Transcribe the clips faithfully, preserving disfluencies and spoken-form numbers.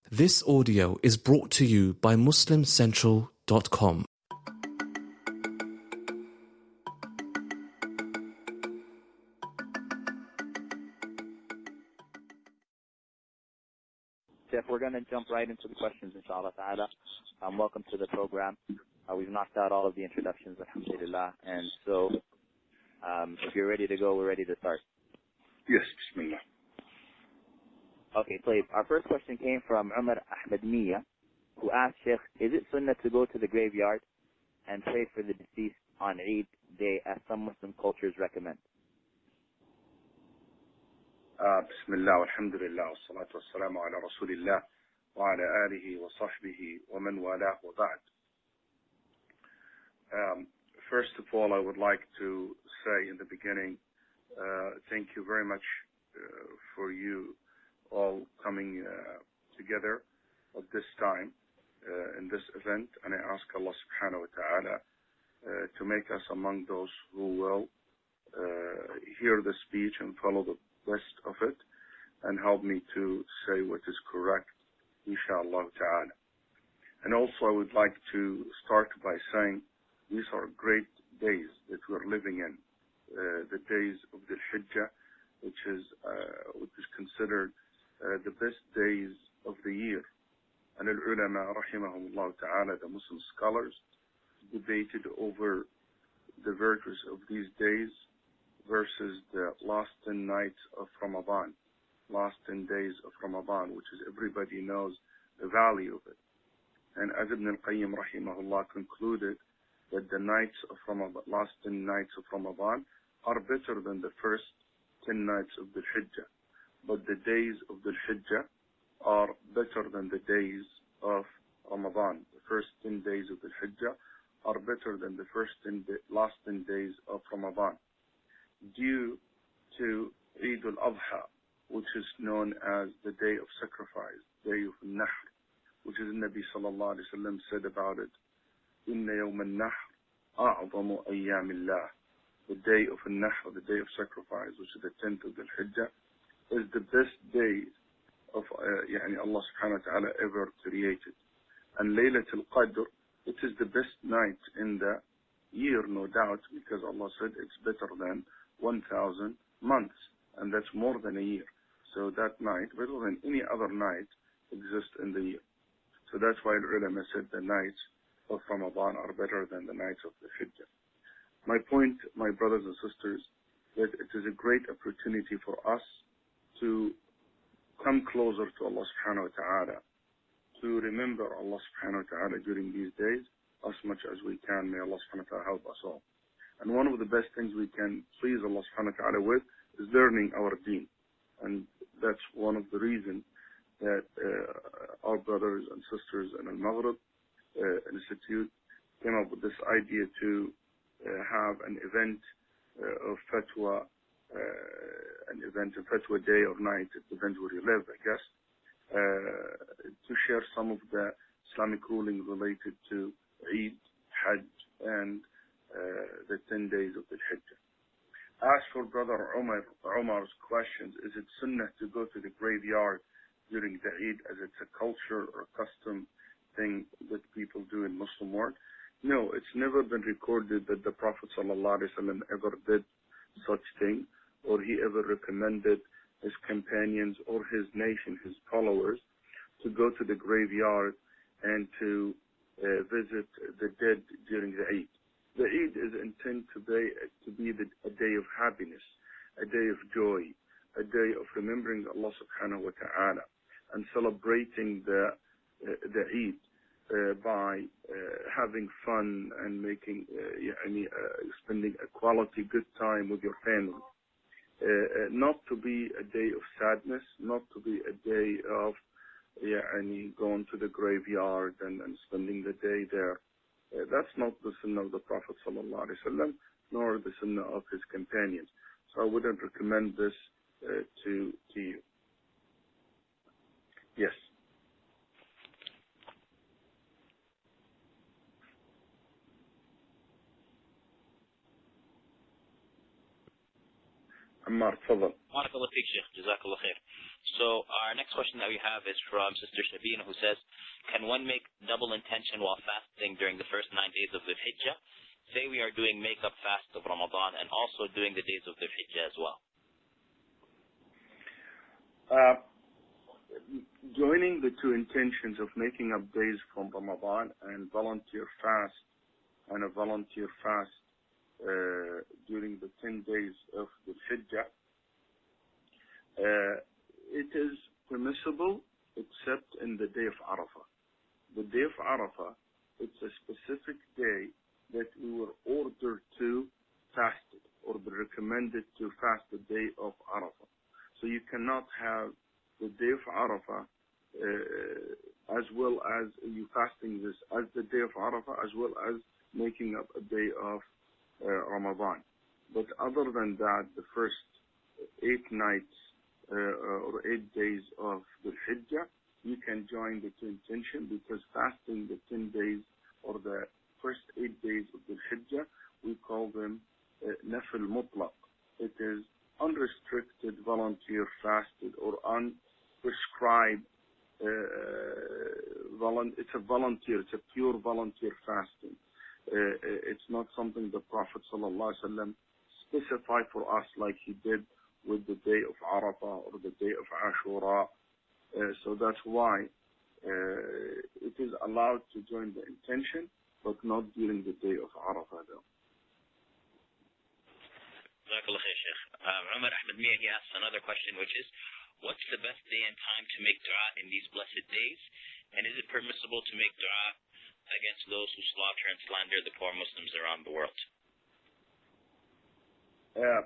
This audio is brought to you by Muslim Central dot com. Jeff, we're going to jump right into the questions, inshallah ta'ala. Um, welcome to the program. Uh, we've knocked out all of the introductions, alhamdulillah. And so, um, if you're ready to go, we're ready to start. Yes, bismillah. Okay, Tayyib. Our first question came from Umar Ahmed Mia, who asked, Sheikh, is it sunnah to go to the graveyard and pray for the deceased on Eid day as some Muslim cultures recommend? Uh, Bismillah, alhamdulillah, wa salatu wa salamu ala rasulillah, wa ala alihi wa sahbihi wa man walah wa ba'd. Um, first of all, I would like to say in the beginning, uh, thank you very much uh, for you all coming uh, together at this time uh, in this event, and I ask Allah subhanahu wa ta'ala uh, to make us among those who will uh, hear the speech and follow the best of it, and help me to say what is correct, inshallah ta'ala. And also I would like to start by saying these are great days that we're living in, uh, the days of the Hijjah, which is uh, which is considered uh, the best days of the year. And al-ulama rahimahumullah ta'ala, the Muslim scholars, debated over the virtues of these days versus the last ten nights of Ramadan, last ten days of Ramadan, which is everybody knows the value of it. And as Ibn al-Qayyim rahimahullah concluded that the nights of Ramadan, last ten nights of Ramadan are better than the first ten nights of the Hijjah. But the days of the Hijjah are better than the days of Ramadan. The first ten days of the Hijjah are better than the first ten day, last ten days of Ramadan, due to Eid al-Adha, which is known as the day of sacrifice, day of Nahr, which is Nabi sallallahu alayhi wa sallam said about it, Inna yawm al-Nahr a'zamu ayyam Allah. The day of Nahr, the day of sacrifice, which is the tenth of the Hijjah, is the best days of uh, yani Allah subhanahu wa ta'ala ever created. And Laylatul Qadr, it is the best night in the year, no doubt, because Allah said it's better than one thousand months, and that's more than a year. So that night, better than any other night, exists in the year. So that's why the ulama said the nights of Ramadan are better than the nights of the Hijjah. My point, my brothers and sisters, that it is a great opportunity for us to come closer to Allah subhanahu wa ta'ala, to remember Allah subhanahu wa ta'ala during these days as much as we can. May Allah subhanahu wa ta'ala help us all. And one of the best things we can please Allah subhanahu wa ta'ala with is learning our deen. And that's one of the reasons that uh, our brothers and sisters in Al-Maghrib uh, Institute came up with this idea to uh, have an event uh, of fatwa, uh, an event, a fatwa day or night, it depends where you live, I guess, uh, to share some of the Islamic rulings related to Eid, Hajj, and Uh, the ten days of the Hijjah. As for Brother Umar, Umar's questions, is it sunnah to go to the graveyard during the Eid as it's a culture or custom thing that people do in Muslim world? No, it's never been recorded that the Prophet ﷺ ever did such thing, or he ever recommended his companions or his nation, his followers, to go to the graveyard and to uh, visit the dead during the Eid. The Eid is intended to be, to be the, a day of happiness, a day of joy, a day of remembering Allah subhanahu wa ta'ala and celebrating the, uh, the Eid uh, by uh, having fun and making, uh, yani, uh, spending a quality good time with your family. Uh, uh, not to be a day of sadness, not to be a day of yani, going to the graveyard and, and spending the day there. Uh, that's not the sunnah of the Prophet sallallahu alaihi wasallam, nor the sunnah of his companions. So I wouldn't recommend this uh, to to you. Yes. عمار تفضل. بارك الله فيك شيخ، جزاك الله خير. So our next question that we have is from Sister Shabina, who says, can one make double intention while fasting during the first nine days of the Hijjah? Say we are doing makeup fast of Ramadan and also doing the days of the Hijjah as well. Uh, joining the two intentions of making up days from Ramadan and volunteer fast and a volunteer fast uh, during the ten days of the Hijjah, uh, it is permissible except in the day of Arafah. The day of Arafah, it's a specific day that we were ordered to fast it or be recommended to fast the day of Arafah. So you cannot have the day of Arafah uh, as well as you fasting this as the day of Arafah as well as making up a day of uh, Ramadan. But other than that, the first eight nights uh, or eight days of the Hijjah, you can join the two intention because fasting the ten days or the first eight days of the Hijjah, we call them uh, Nafil Mutlaq. It is unrestricted volunteer fasted or unprescribed uh, volu- it's a volunteer, it's a pure volunteer fasting. Uh, it's not something the Prophet ﷺ specified for us like he did with the day of Arafah or the day of Ashura. Uh, so that's why uh, it is allowed to join the intention, but not during the day of Arafah though. Um, Umar Ahmed Mia, he asks another question, which is, what's the best day and time to make dua in these blessed days? And is it permissible to make dua against those who slaughter and slander the poor Muslims around the world? Uh,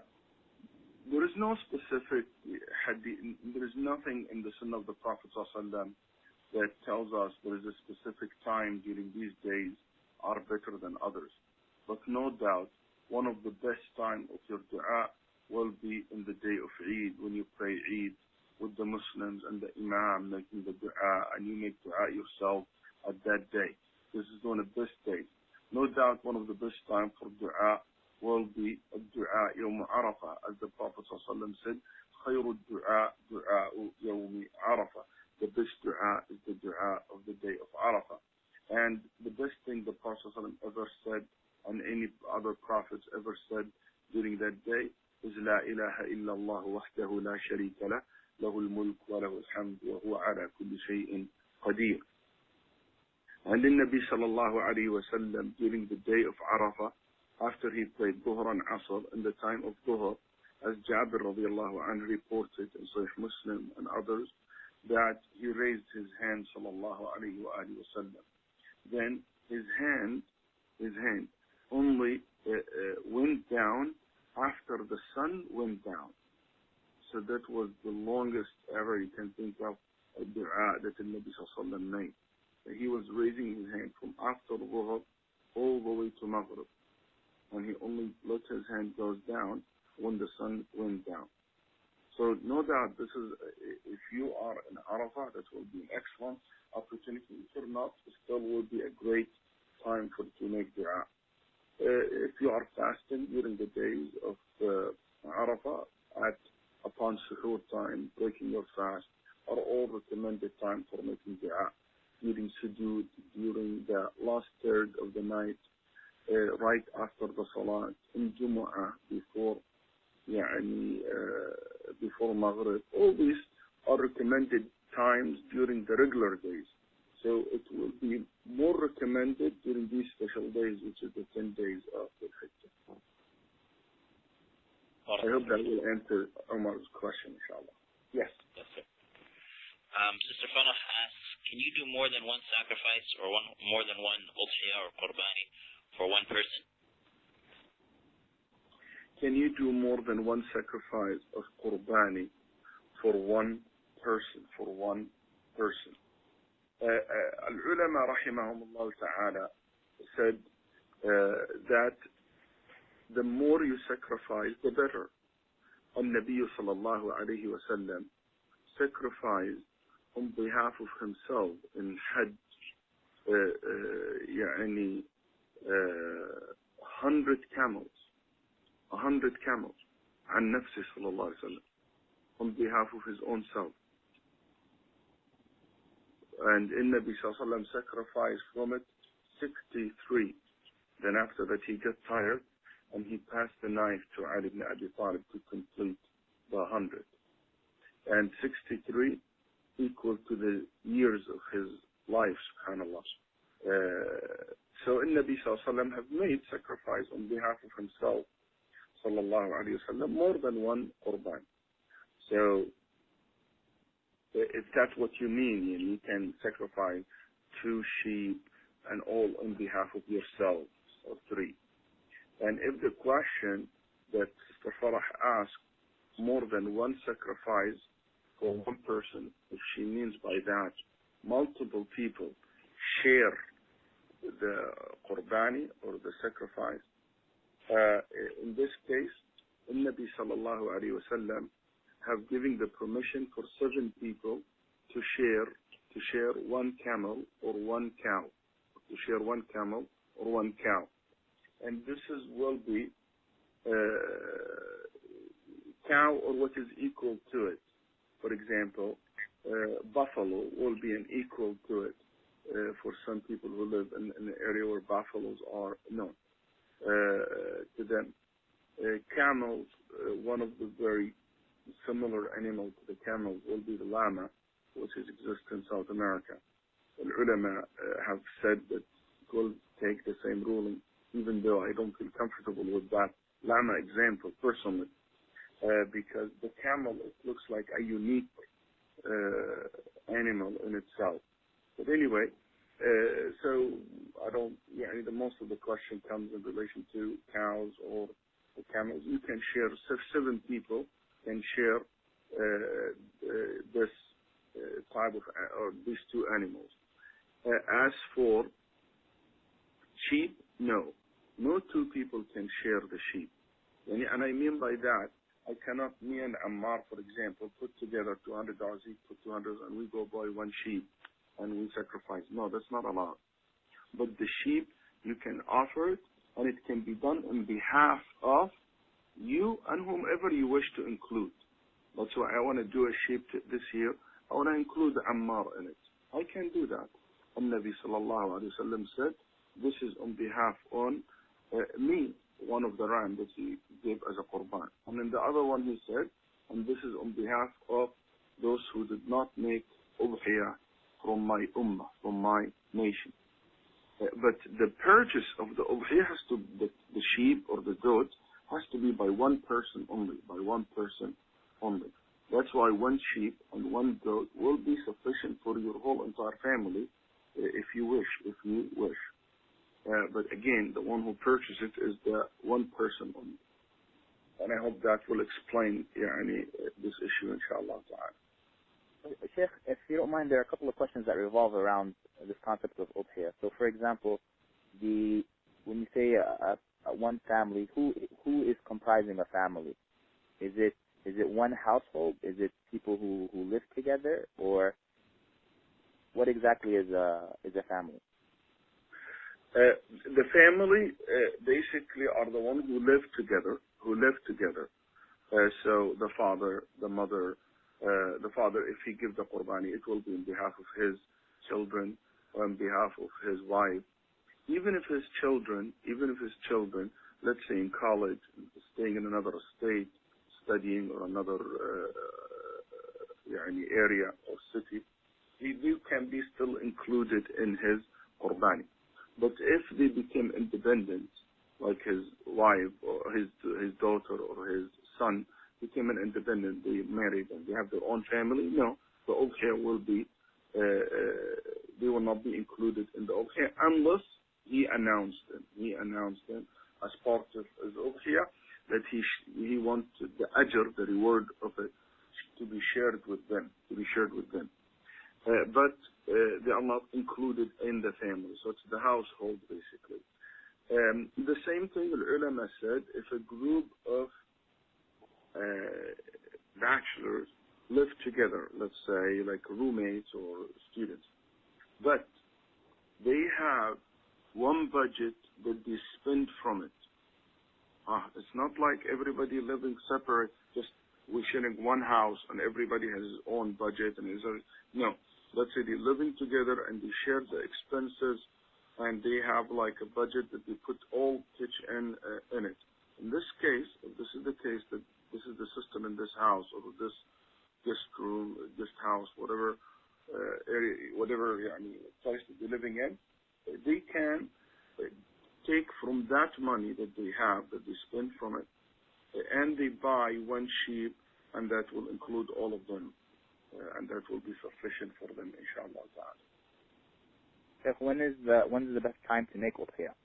there is no specific hadith, there is nothing in the Sunnah of the Prophet ﷺ that tells us there is a specific time during these days are better than others. But no doubt, one of the best time of your dua will be in the day of Eid, when you pray Eid with the Muslims and the Imam making the dua, and you make dua yourself at that day. This is one of the best days. No doubt one of the best time for dua will be a dua Yawm Arafah, as the Prophet ﷺ said, خير الدعاء دعاء يوم عرفة. The best dua is the dua of the day of Arafah. And the best thing the Prophet ﷺ ever said, and any other prophets ever said during that day, is لا إله إلا الله وحده لا شريك له له الملك وله الحمد وهو على كل شيء قدير. And the Nabi sallallahu alayhi wa sallam during the day of Arafah, after he prayed Dhuhr and Asr in the time of Dhuhr, as Jabir radiallahu anhu reported in Sahih Muslim and others, that he raised his hand sallallahu alayhi wa sallam. Then his hand, his hand only uh, uh, went down after the sun went down. So that was the longest ever you can think of a dua that the Nabi sallallahu alayhi wa sallam made. He was raising his hand from after Dhuhr all the way to Maghrib. And he only let his hand goes down when the sun went down. So no doubt this is, if you are in Arafah, that will be an excellent opportunity. If you're not, it still will be a great time for to make dua. Uh, if you are fasting during the days of uh, Arafah, at upon suhoor time, breaking your fast, are all recommended time for making dua. During sujood, during the last third of the night, uh, right after the salat, in Jumu'ah, before, يعني, uh, before Maghrib. All these are recommended times during the regular days. So it will be more recommended during these special days, which is the ten days of the Hijjah. I hope that will answer Omar's question, inshallah. Yes. Yes, sir. Um, Sister Farah asks, can you do more than one sacrifice or one more than one udhiyah or qurbani for one person? Can you do more than one sacrifice of qurbani for one person, for one person? Uh, uh, Al-ulama rahimahumullah ta'ala said uh, that the more you sacrifice, the better. Al-Nabi sallallahu alayhi wa sallam sacrificed on behalf of himself in Hajj, uh, uh, يعني, uh, hundred camels, a hundred camels, عن نفسه صلى الله عليه وسلم, on behalf of his own self. And in Nabi Sallallahu Alaihi Wasallam sacrificed from it sixty-three. Then after that he got tired and he passed the knife to Ali ibn Abi Talib to complete the one hundred. And sixty-three equal to the years of his life, subhanAllah. Uh, so in Nabi Sallallahu Alaihi Wasallam have made sacrifice on behalf of himself, Sallallahu Alaihi Wasallam, more than one qurban. So if that's what you mean, you can sacrifice two sheep and all on behalf of yourself, or three. And if the question that Sister Farah asked, more than one sacrifice for one person, if she means by that multiple people share the qurbani or the sacrifice, uh, in this case, the Nabi sallallahu alayhi wa sallam have given the permission for seven people to share to share one camel or one cow, to share one camel or one cow, and this is will be uh, cow or what is equal to it. For example, uh, buffalo will be an equal to it uh, for some people who live in, in an area where buffaloes are known uh, to them. Uh, camels, uh, one of the very similar animals to the camel will be the llama, which is exists in South America. The ulama uh, have said that it will take the same ruling, even though I don't feel comfortable with that llama example personally, uh, because the camel, it looks like a unique uh, animal in itself. But anyway, uh, so I don't, yeah, the most of the question comes in relation to cows or the camels. You can share, seven people can share uh, uh, this uh, type of, uh, or these two animals. Uh, as for sheep, no. No two people can share the sheep. And, and I mean by that, I cannot, me and Ammar, for example, put together two hundred dollars each, put two hundred dollars, and we go buy one sheep and we sacrifice. No, that's not allowed. But the sheep, you can offer it, and it can be done on behalf of you and whomever you wish to include. That's why I want to do a sheep this year. I want to include Ammar in it. I can do that. And Nabi sallallahu alayhi wa sallam said, this is on behalf on uh, me, one of the ram that he gave as a qurban. And then the other one he said, and this is on behalf of those who did not make udhiyah from my ummah, from my nation. Uh, but the purchase of the udhiyah has to, the, the sheep or the goat, has to be by one person only, by one person only. That's why one sheep and one goat will be sufficient for your whole entire family, uh, if you wish, if you wish. Uh, but again, the one who purchases it is the one person only. And I hope that will explain yani, this issue, inshallah ta'ala. Sheikh, if you don't mind, there are a couple of questions that revolve around this concept of udhiyah. So, for example, the when you say a, a, one family, who who is comprising a family? Is it is it one household? Is it people who, who live together, or what exactly is a is a family? Uh, the family uh, basically are the ones who live together, who live together. Uh, so the father, the mother, uh, the father, if he gives the qurbani, it will be on behalf of his children, or on behalf of his wife. Even if his children, even if his children, let's say in college, staying in another state, studying or another uh, area or city, he, he can be still included in his qurbani. But if they become independent, like his wife or his his daughter or his son became an independent, they married and they have their own family, no, the udhiyah will be, uh, uh, they will not be included in the udhiyah unless he announced them. He announced them as part of his udhiyah that he he wants the ajr, the reward of it, to be shared with them, to be shared with them. Uh, but uh, they are not included in the family, so it's the household basically. Um, the same thing the ulama said, if a group of uh, bachelors live together, let's say like roommates or students, but they have one budget that they spend from it. Ah, it's not like everybody living separate, just we're sharing one house and everybody has his own budget and his own. No. let's say they're living together and they share the expenses, and they have like a budget that they put all pitch in uh, in it. In this case, if this is the case, that this is the system in this house or this guest room, guest house, whatever uh, area, whatever yani, place that they're living in, they can uh, take from that money that they have, that they spend from it, uh, and they buy one sheep, and that will include all of them, uh, and that will be sufficient for them, inshallah ta'ala. Sheikh, when is the when is the best time to make udhiyah?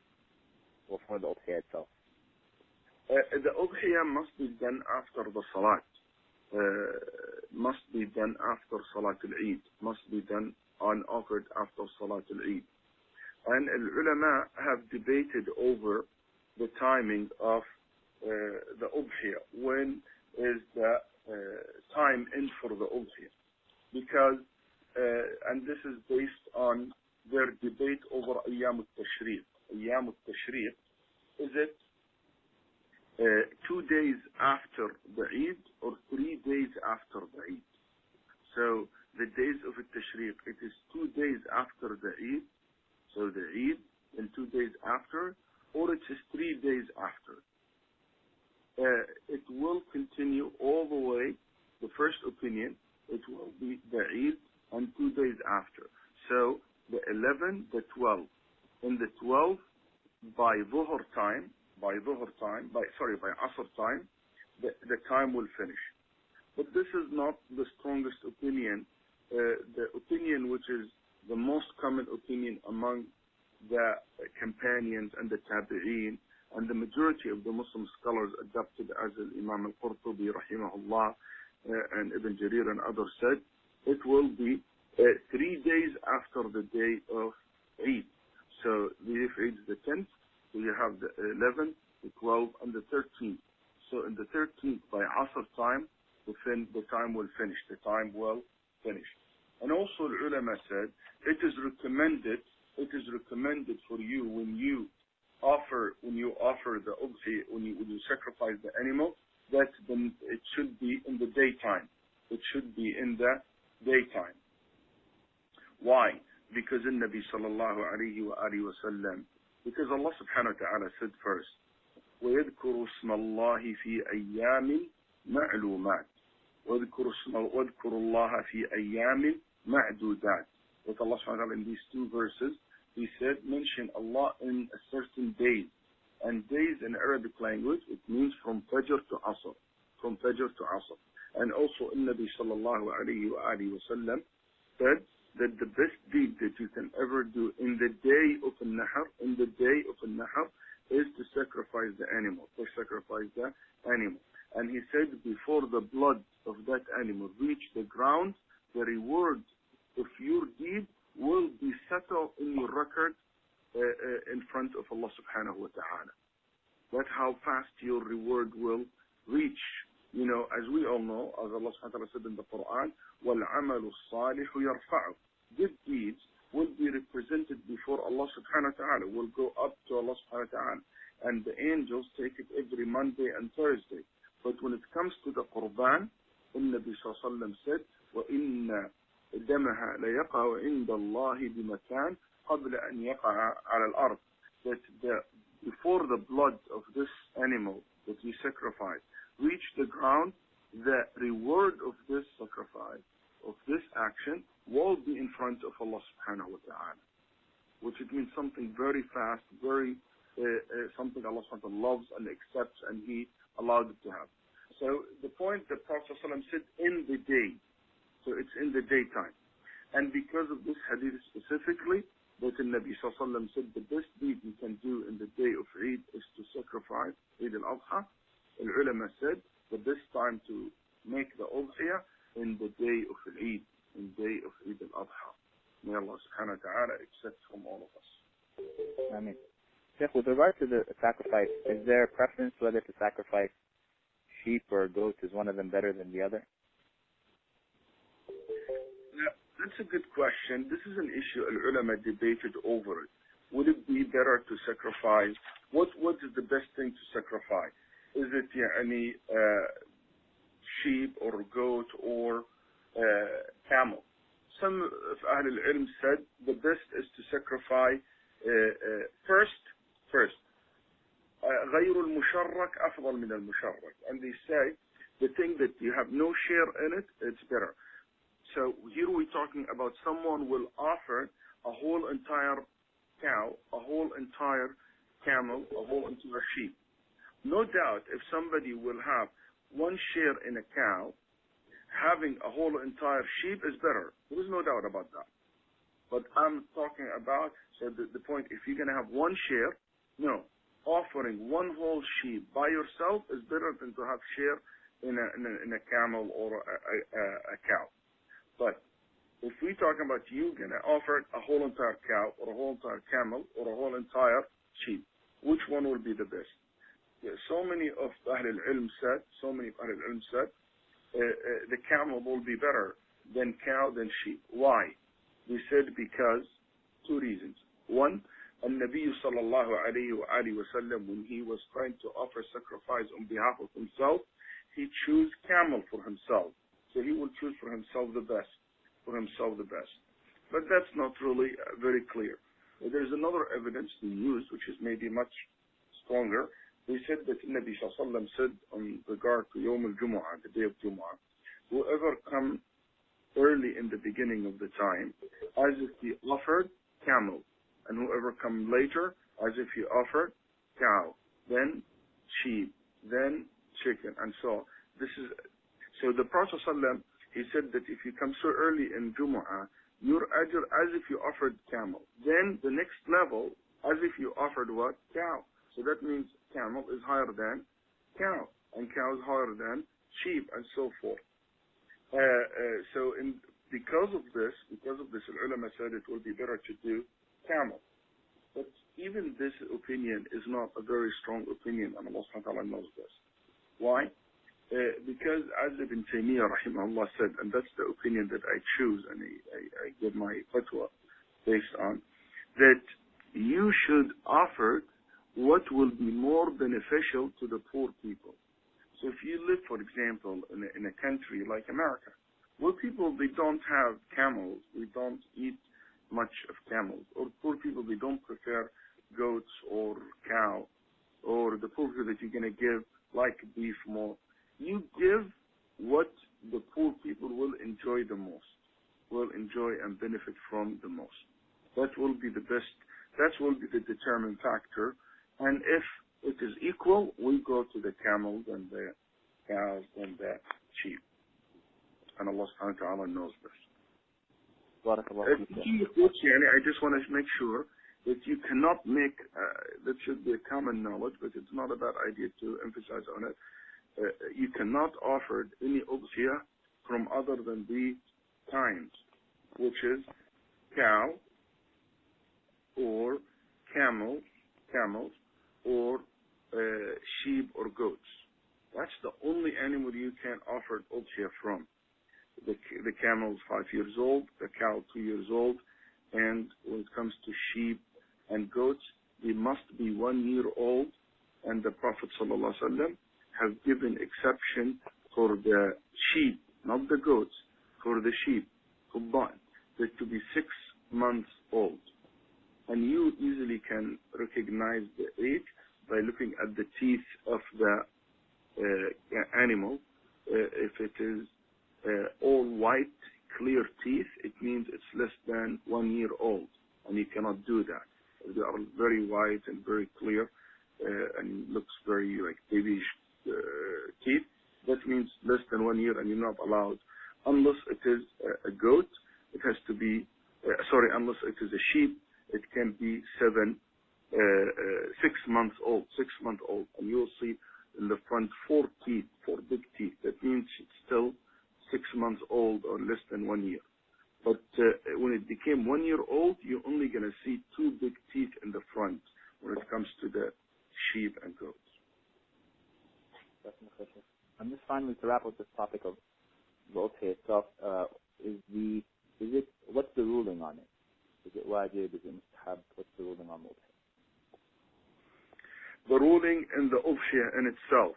Or for the udhiyah itself? Uh, the udhiyah must be done after the salat. Uh, must be done after Salat al-Eid. Must be done and offered after Salat al-Eid. And ulama have debated over the timing of uh, the udhiyah. When is the uh, time in for the udhiyah? Because, uh, and this is based on their debate over Ayyam al-Tashriq. Ayyam al-Tashriq, is it uh, two days after the Eid or three days after the Eid? So the days of al-Tashriq, it is two days after the Eid, so the Eid, and two days after, or it is three days after. Uh, it will continue all the way, the first opinion, it will be the Eid and two days after. So the eleventh, the twelfth. In the twelfth, by Dhuhr time, by Dhuhr time, by, sorry, by Asr time, the, the time will finish. But this is not the strongest opinion. Uh, the opinion which is the most common opinion among the companions and the tabi'een, and the majority of the Muslim scholars adopted, as Imam al-Qurtubi rahimahullah uh, and Ibn Jarir and others said, it will be uh, three days after the day of Eid. So the day of Eid is the tenth, so you have the eleventh, the twelfth, and the thirteenth. So in the thirteenth, by Asr time, the, fin the time will finish. The time will finish. And also the ulama said, it is recommended, it is recommended for you when you offer, when you offer the udhi, when you, when you sacrifice the animal, that then it should be in the daytime. It should be in the daytime. Why? Because in Nabi sallallahu alayhi wa alihi wa sallam, because Allah subhanahu wa ta'ala said first, وَيَذْكُرُ اسْمَ اللَّهِ فِي أَيَّامٍ مَعْلُومَاتٍ وَاذْكُرُ اللَّهَ فِي أَيَّامٍ مَعْدُودَاتٍ. With Allah subhanahu wa ta'ala in these two verses, He said, mention Allah in a certain days. And days in Arabic language, it means from Fajr to Asr. From Fajr to Asr. And also, in Nabi sallallahu alayhi wa alihi wa sallam said that the best deed that you can ever do in the day of al-Nahr, in the day of al-Nahr, is to sacrifice the animal, to sacrifice the animal. And he said, before the blood of that animal reach the ground, the reward of your deed will be settled in your record uh, uh, in front of Allah subhanahu wa ta'ala. That's how fast your reward will reach. You know, as we all know, as Allah subhanahu wa ta'ala said in the Quran, وَالْعَمَلُ الصَّالِحُ يَرْفَعُ. Good deeds will be represented before Allah subhanahu wa ta'ala, will go up to Allah subhanahu wa ta'ala. And the angels take it every Monday and Thursday. But when it comes to the Qurban, the Nabi sallallahu alayhi wa sallam said, وَإِنَّ دمها لا يقع عند الله بمكان قبل أن يقع على الأرض. That the, before the blood of this animal that we sacrifice reach the ground, the reward of this sacrifice, of this action, will be in front of Allah subhanahu wa ta'ala. Which it means something very fast, very uh, uh, something Allah subhanahu wa ta'ala loves and accepts, and He allowed it to happen. So the point that Prophet ﷺ said, in the day. So it's in the daytime. And because of this hadith specifically, that the Nabi sallallahu alayhi wa sallam said the best deed you can do in the day of Eid is to sacrifice Eid al-Adha. The ulama said the best time to make the udhiyah in the day of Eid, in the day of Eid al-Adha. May Allah subhanahu wa ta'ala accept from all of us. Ameen. Sheikh, with regard to the sacrifice, is there a preference whether to sacrifice sheep or goats? Is one of them better than the other? That's a good question. This is an issue al-ulama debated over it. Would it be better to sacrifice? What What is the best thing to sacrifice? Is it yeah, any uh, sheep or goat or uh, camel? some of Ahl al-Ilm said the best is to sacrifice uh, uh, first, first. غير المشرك أفضل من المشرك. And they say the thing that you have no share in it, it's better. So here we're talking about someone will offer a whole entire cow, a whole entire camel, a whole entire sheep. No doubt if somebody will have one share in a cow, having a whole entire sheep is better. There is no doubt about that. But I'm talking about, so the, the point, if you're going to have one share, no. Offering one whole sheep by yourself is better than to have share in a, in a, in a camel or a, a, a cow. But if we're talking about you going to offer a whole entire cow or a whole entire camel or a whole entire sheep, which one will be the best? Yeah, so many of Ahl al-Ilm said, so many of Ahl al-Ilm said, uh, uh, the camel will be better than cow than sheep. Why? We said because two reasons. One, An-Nabi sallallahu alayhi wa alihi wa sallam, when he was trying to offer sacrifice on behalf of himself, he chose camel for himself. So he will choose for himself the best, for himself the best. But that's not really uh, very clear. There's another evidence we use, which is maybe much stronger. We said that Nabi sallallahu alayhi wa sallam said on regard to Yawm al-Jumu'ah, the day of Jumu'ah, whoever come early in the beginning of the time, as if he offered camel, and whoever come later, as if he offered cow, then sheep, then chicken, and so on. This is so the Prophet ﷺ, he said that if you come so early in Jumu'ah, your ajr as if you offered camel. Then the next level, as if you offered what? Cow. So that means camel is higher than cow, and cow is higher than sheep, and so forth. Uh, uh, so in, because of this, because of this, the ulama said it will be better to do camel. But even this opinion is not a very strong opinion, and Allah subhanahu wa ta'ala knows this. Why? Uh, because as Ibn Taymiyyah rahimahullah said, and that's the opinion that I choose and I, I, I give my fatwa based on, that you should offer what will be more beneficial to the poor people. So if you live, for example, in a, in a country like America, where people, they don't have camels, we don't eat much of camels, or poor people, they don't prefer goats or cow, or the poor people that you're going to give like beef more. You give what the poor people will enjoy the most, will enjoy and benefit from the most. That will be the best, that will be the determining factor. And if it is equal, we go to the camels and the cows and the sheep. And Allah subhanahu wa ta'ala knows this. I just want to make sure that you cannot make, uh, that should be a common knowledge, but it's not a bad idea to emphasize on it. Uh, you cannot offer any udhiyah from other than the kinds, which is cow or camel, camels, or uh, sheep or goats. That's the only animal you can offer udhiyah from. The, the camel is five years old, the cow two years old, and when it comes to sheep and goats, they must be one year old, and the Prophet ﷺ has given exception for the sheep, not the goats, for the sheep, that to be six months old. And you easily can recognize the age by looking at the teeth of the uh, animal. Uh, if it is Uh, all white, clear teeth, it means it's less than one year old, and you cannot do that. If they are very white and very clear, uh, and looks very like babyish uh, teeth, that means less than one year, and you're not allowed, unless it is a, a goat. It has to be, uh, sorry, unless it is a sheep, it can be seven, uh, uh, six months old, six month old, and you'll see in the front four teeth, four big teeth. That means it's still six months old or less than one year. But uh, when it became one year old, you're only going to see two big teeth in the front when it comes to the sheep and goats. And just finally, to wrap up this topic of the udhiyah itself, uh, is the is it what's the ruling on it? Is it wajib? Is it mustahab? What's the ruling on udhiyah? The ruling in the udhiyah in itself.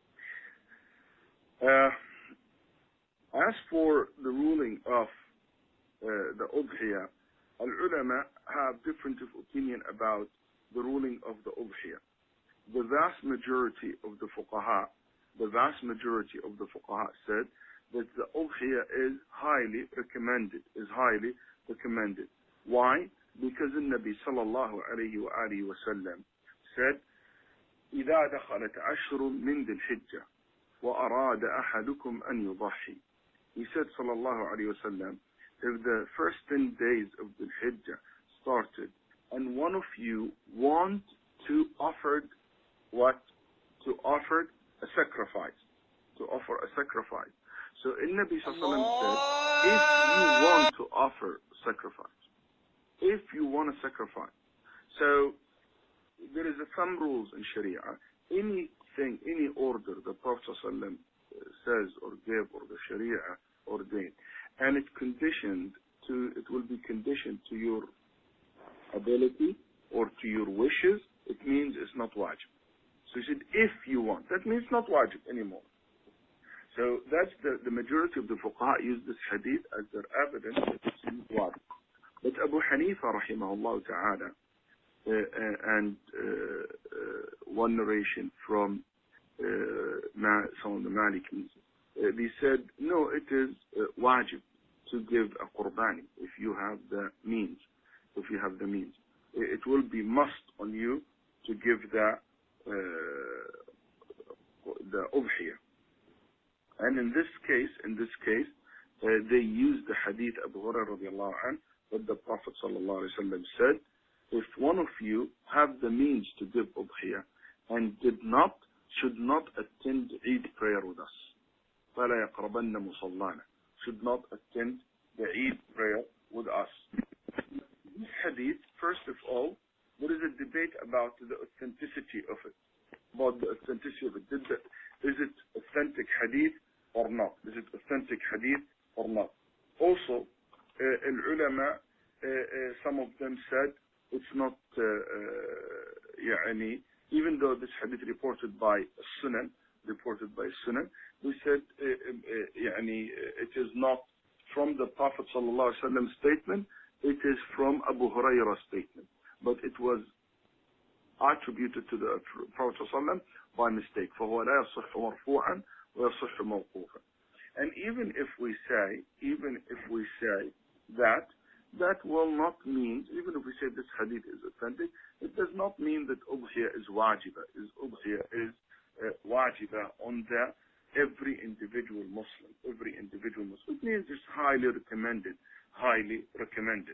Uh, As for the ruling of uh, the udhiyah, al-ulama have different opinion about the ruling of the udhiyah. The vast majority of the fuqaha, the vast majority of the fuqaha said that the udhiyah is highly recommended, is highly recommended. Why? Because the Nabi sallallahu alayhi wa alihi wa sallam said, إِذَا دَخَلَتْ عَشْرٌ مِنْ ذِي الْحِجَّةِ وَأَرَادَ أَحَدُكُمْ أَنْ يُضَحِّي. He said sallallahu alayhi wa sallam, if the first ten days of the Hijjah started and one of you want to offer what? To offer a sacrifice. To offer a sacrifice. So in Nabi sallallahu alayhi wa sallam said, if you want to offer sacrifice, if you want to sacrifice. So there is a, some rules in Sharia. Anything, any order the Prophet ﷺ says or gave or the Sharia ordained, and it's conditioned to, it will be conditioned to your ability or to your wishes, it means it's not wajib. So he said, if you want, that means it's not wajib anymore. So that's the, the majority of the fuqaha use this hadith as their evidence that it's not wajib. But Abu Hanifa rahimahullah ta'ala, uh, uh, and uh, uh, one narration from uh, Ma, some of the Malikis, uh, they said, no, it is uh, wajib to give a qurbani if you have the means. If you have the means, it will be must on you to give the uh, the udhiyah. And in this case, in this case, uh, they used the hadith Abu Hurairah radiallahu anhu, that the Prophet sallallahu alaihi wasallam said, if one of you have the means to give udhiyah and did not, should not attend Eid prayer with us, فَلَا يَقْرَبَنَّ مُصَلَّانَ, should not attend the Eid prayer with us. This hadith, first of all, there is a debate about the authenticity of it. About the authenticity of it. Did the, is it authentic hadith or not? Is it authentic hadith or not? Also, uh, al-ulama, uh, uh, some of them said it's not, uh, uh, يعني, even though this hadith reported by Sunan, reported by Sunan, we said uh, uh, يعني, it is not from the Prophet sallallahu alaihi wasallam statement, it is from Abu Hurairah's statement. But it was attributed to the Prophet sallallahu alaihi wasallam by mistake. فهو لا يصح مرفوعا ويصح موقوفا. And even if we say, even if we say that, that will not mean, even if we say this hadith is authentic, it does not mean that udhiyah is wajiba, is udhiyah is uh, wajiba on the every individual Muslim, every individual Muslim. It means it's highly recommended, highly recommended.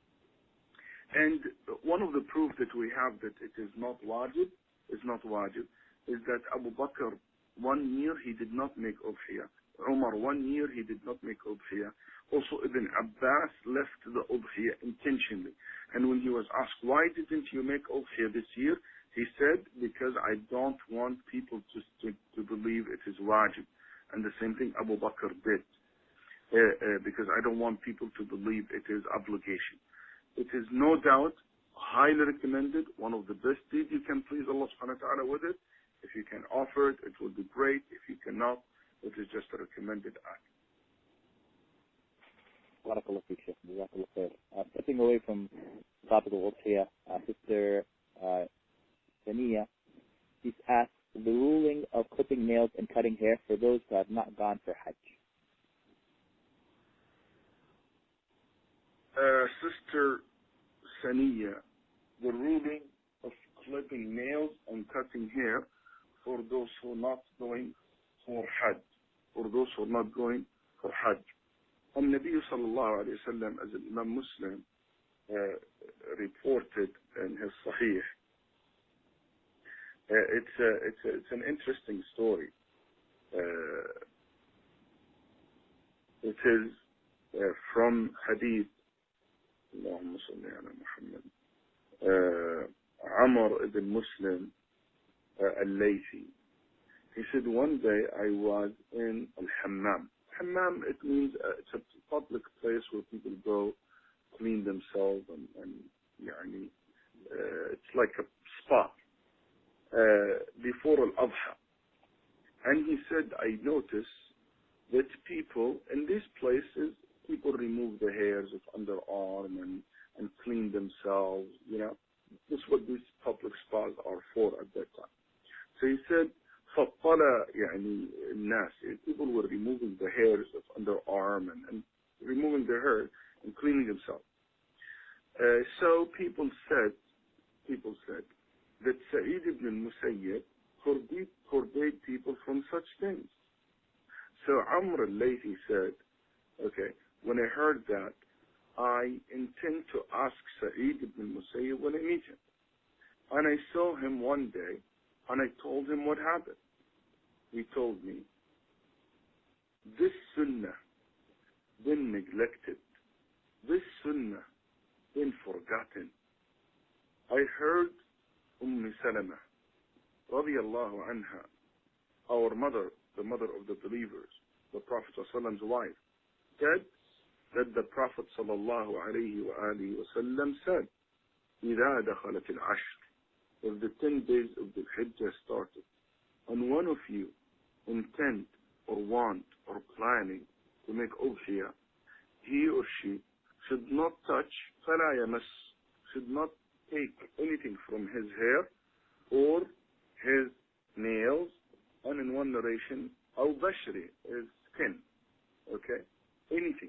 And one of the proof that we have that it is not wajib, is not wajib, is that Abu Bakr, one year he did not make udhiyah. Umar, one year he did not make udhiyah. Also Ibn Abbas left the udhiyah intentionally. And when he was asked, why didn't you make udhiyah this year? He said, because I don't want people to, to, to believe it is wajib. And the same thing Abu Bakr did. Uh, uh, because I don't want people to believe it is obligation. It is no doubt highly recommended, one of the best deeds you can please Allah subhanahu wa ta'ala with it. If you can offer it, it will be great. If you cannot, it is just a recommended act. Barakallah feek, Sheikh. Jazakallah khair. Uh, stepping away from the topic of udhiyah, uh, Sister uh, Saniya, she's asked the ruling of clipping nails and cutting hair for those who have not gone for Hajj. Uh, Sister Saniya, the ruling of clipping nails and cutting hair for those who are not going for Hajj, for those who are not going for Hajj. And Nabi sallallahu alayhi wa sallam, as Imam Muslim uh, reported in his Sahih, uh, it's, a, it's, a, it's an interesting story. Uh, it is uh, from Hadith اللهم صل على محمد Amr ibn Muslim uh, al-Laythi. He said, one day I was in al-Hammam. Hammam, it means uh, it's a public place where people go clean themselves and, and يعني, uh, it's like a spa uh, before al-Adha. And he said, I noticed that people in these places, people remove the hairs of underarm and, and clean themselves, you know. This is what these public spas are for at that time. So he said, فَطَّلَ يعني الناس, people were removing the hairs of underarm and, and removing their hair and cleaning themselves. Uh, so people said, people said that Sa'id ibn Musayyib forbade, forbade people from such things. So Amr al-Laythi said, okay, when I heard that, I intend to ask Sa'id ibn Musayyib when I meet him. And I saw him one day, and I told him what happened. He told me, this sunnah been neglected, this sunnah been forgotten. I heard Umm Salama, radiyallahu anha, our mother, the mother of the believers, the Prophet ﷺ's wife, said that the Prophet sallallahu alayhi wa alihi wa sallam said, إِذَا دَخَلَتِ الْعَشْرِ, if the ten days of the Hijjah started, and one of you intend or want or planning to make udhiyah, he or she should not touch, فَلَا يَمَسْ, should not take anything from his hair or his nails, and in one narration, أو بشري, his skin, okay, anything.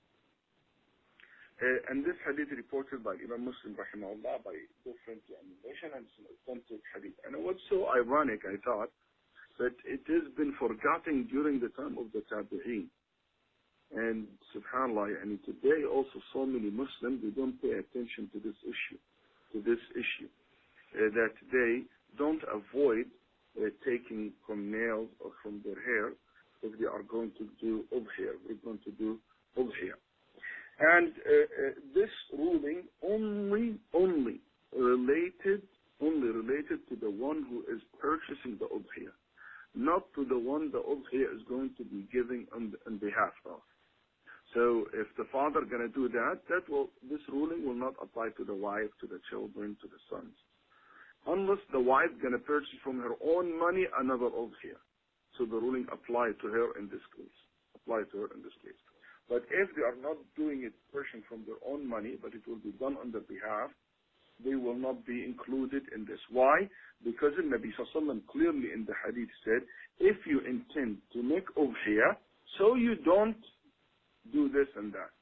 Uh, and this hadith reported by Imam Muslim rahimahullah by different narration, and it's an authentic hadith. And what's so ironic, I thought, that it has been forgotten during the time of the Tabi'een. And subhanAllah, and today also so many Muslims, they don't pay attention to this issue, to this issue, uh, that they don't avoid uh, taking from nails or from their hair if they are going to do udhiyah, they're going to do udhiyah. And uh, uh, this ruling only, only related, only related to the one who is purchasing the udhiyah, not to the one the udhiyah is going to be giving on, on behalf of. So if the father going to do that, that will, this ruling will not apply to the wife, to the children, to the sons, unless the wife going to purchase from her own money another udhiyah. So the ruling applied to her in this case. Apply to her in this case. But if they are not doing it purchasing from their own money, but it will be done on their behalf, they will not be included in this. Why? Because the Nabi sallallahu alaihi wasallam clearly in the hadith said, if you intend to make udhiyah, so you don't do this and that.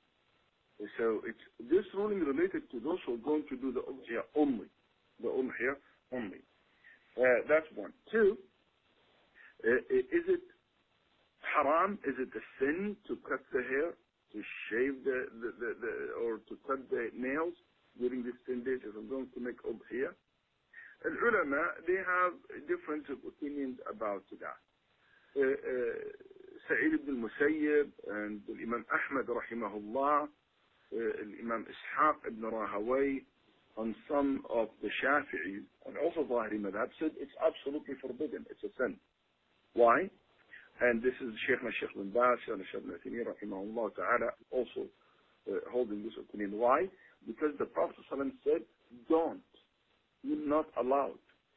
So it's this ruling related to those who are going to do the udhiyah only. The udhiyah only. Uh, that's one. Two, uh, is it haram? Is it a sin to cut the hair, to shave the, the, the, the or to cut the nails during these ten days if I'm going to make udhiyah? And ulama, they have different opinions about that. Uh, uh, Sa'id ibn Musayyib and Imam Ahmad rahimahullah, uh, Imam Ishaq ibn Rahaway, and some of the Shafi'is, and also Zahiri Madhab, said it's absolutely forbidden, it's a sin. Why? And this is Sheikh Sheikh bin Baz and Sheikh bin Uthaymeen rahimahullah ta'ala also uh, holding this opinion. Why? Because the Prophet ﷺ said, don't. You're not allowed.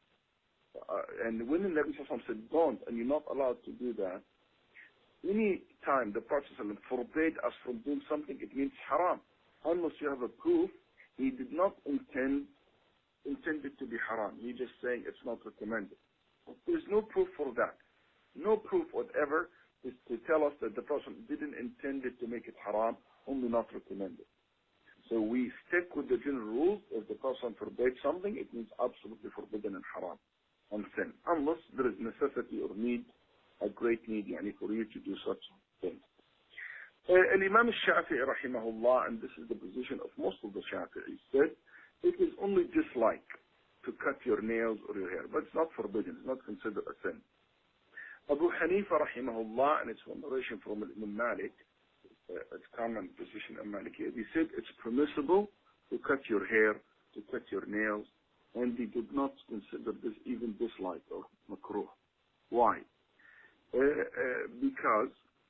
Uh, and when the Nabi ﷺ said, don't, and you're not allowed to do that, any time the Prophet ﷺ forbade us from doing something, it means haram. Unless you have a proof, he did not intend intend it to be haram. He's just saying it's not recommended. There's no proof for that. No proof whatever is to tell us that the Prophet didn't intend it to make it haram, only not recommended. So we stick with the general rules. If the Prophet forbade something, it means absolutely forbidden and haram and sin, unless there is necessity or need, a great need yani, for you to do such things. Uh, and Imam al-Shafi'i rahimahullah, and this is the position of most of the Shafi'is, said it is only dislike to cut your nails or your hair, but it's not forbidden, it's not considered a sin. Abu Hanifa rahimahullah, and it's one narration from Imam Malik, uh, it's common position of Malikiyya, he said it's permissible to cut your hair, to cut your nails, and he did not consider this even dislike or makruh. Why? Uh, uh, because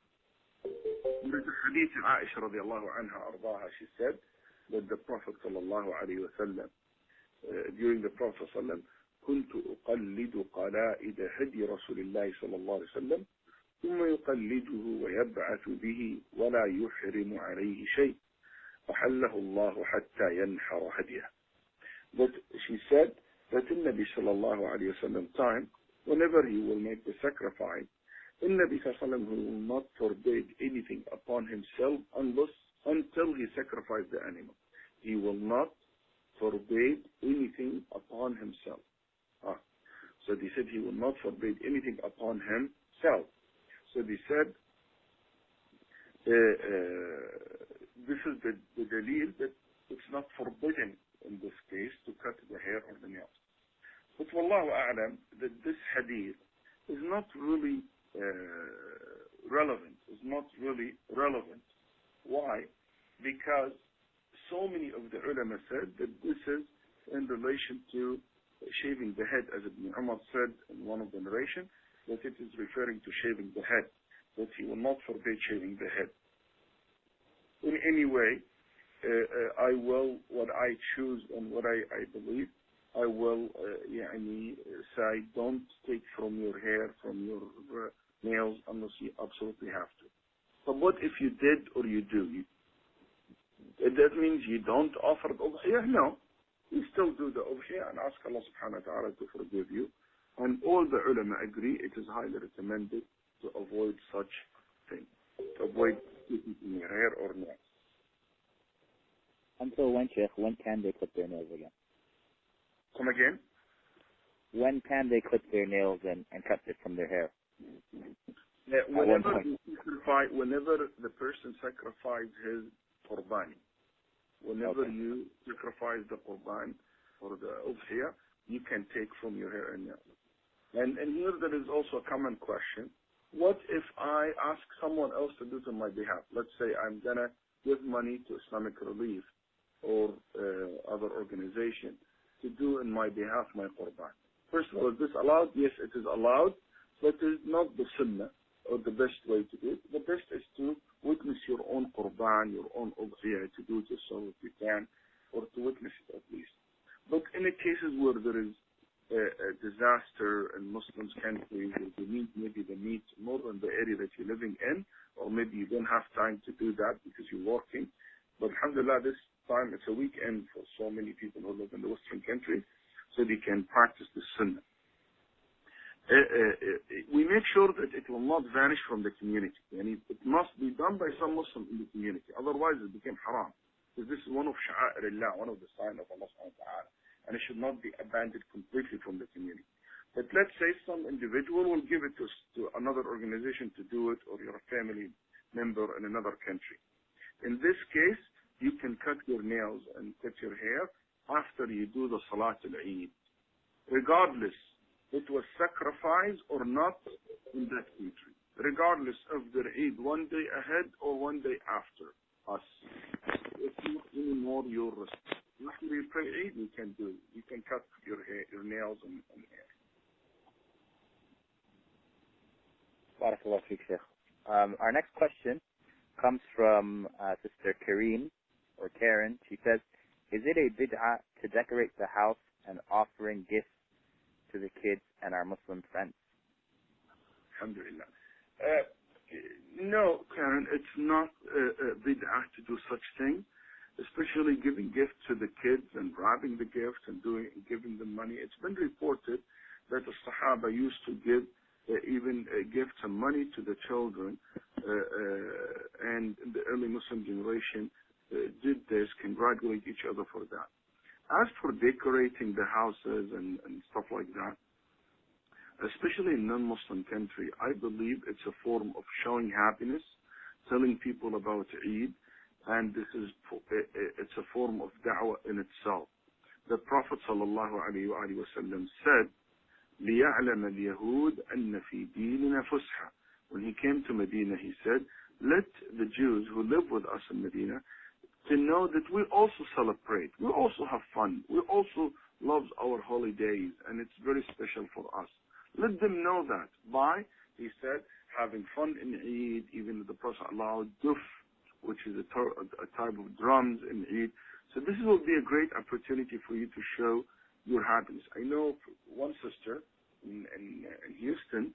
there is a hadith of Aisha radiallahu anha ardaha, she said that the Prophet sallallahu alayhi wa sallam, uh, during the Prophet sallallahu كنت أقلد قلائد هدي رسول الله صلى الله عليه وسلم ثم يقلده ويبعث به ولا يحرم عليه شيء فحله الله حتى ينحر هديه. But she said that in Nabi sallallahu alayhi wa sallam time, whenever he will make the sacrifice, in Nabi sallallahu alayhi wa sallam will not forbid anything upon himself unless until he sacrificed the animal. He will not forbid anything upon himself. Ah. So they said he will not forbid anything upon himself. So they said uh, uh, this is the, the dalil that it's not forbidden in this case to cut the hair or the nails. But wallahu a'lam, that this hadith is not really uh, relevant, is not really relevant. Why? Because so many of the ulama said that this is in relation to shaving the head, as Ibn Umar said in one of the narrations, that it is referring to shaving the head, that he will not forbid shaving the head. In any way, uh, uh, I will, what I choose and what I, I believe, I will uh, يعني, say, don't take from your hair, from your uh, nails, unless you absolutely have to. But what if you did or you do? You, that means you don't offer the udhiyah? No. You still do the udhiyah and ask Allah subhanahu wa ta'ala to forgive you. And all the ulama agree it is highly recommended to avoid such thing, to avoid keeping in your hair or nails. Until when, Sheikh, when can they clip their nails again? Come again? When can they clip their nails and, and cut it from their hair? Yeah, whenever, you sacrifice, whenever the person sacrifices his qurbani, whenever okay. you sacrifice the qurban or the udhiyah, you can take from your hair and nails. And, and here there is also a common question. What if I ask someone else to do it on my behalf? Let's say I'm going to give money to Islamic Relief or uh, other organization to do in my behalf my qurban. First of all, is this allowed? Yes, it is allowed, but it is not the sunnah or the best way to do it. The best is to witness your own qurban, your own udhiyah, to do it yourself if you can, or to witness it at least. But in the cases where there is a, a disaster in Muslims countries, where you need maybe the meat more than the area that you're living in, or maybe you don't have time to do that because you're working. But alhamdulillah, this time it's a weekend for so many people who live in the Western countries, so they can practice the sunnah. Uh, uh, uh, we make sure that it will not vanish from the community. And it, it must be done by some Muslim in the community. Otherwise, it became haram. Because this is one of sha'a'ir-illah, one of the signs of Allah subhanahu wa ta'ala. And it should not be abandoned completely from the community. But let's say some individual will give it to, to another organization to do it, or your family member in another country. In this case, you can cut your nails and cut your hair after you do the Salat al-Eid. Regardless, it was sacrificed or not in that country. Regardless of the Eid one day ahead or one day after us. It's not anymore your responsibility. After you pray Eid, you can do it. You can cut your hair, your nails and, and hair. Barakallahu feek, Sheikh. Um, our next question comes from uh, Sister Kareen, or Karen. She says, is it a bid'ah to decorate the house and offering gifts to the kids and our Muslim friends? Alhamdulillah. Uh, no, Karen, it's not a, a bid'ah to do such thing, especially giving gifts to the kids and wrapping the gifts and doing giving them money. It's been reported that the Sahaba used to give uh, even uh, gifts and money to the children, uh, uh, and in the early Muslim generation uh, did this, congratulate each other for that. As for decorating the houses and, and stuff like that, especially in non-Muslim country, I believe it's a form of showing happiness, telling people about Eid, and this is it's a form of da'wah in itself. The Prophet sallallahu alaihi wasallam said, لِيَعْلَمَ الْيَهُودَ أَنَّ فِي دِينِنَا فُسْحَةً. When he came to Medina, he said, let the Jews who live with us in Medina to know that we also celebrate, we also have fun, we also love our holidays, and it's very special for us. Let them know that by, he said, having fun in Eid, even the Prophet allowed duf, which is a, ter- a type of drums in Eid. So this will be a great opportunity for you to show your happiness. I know one sister in, in, in Houston,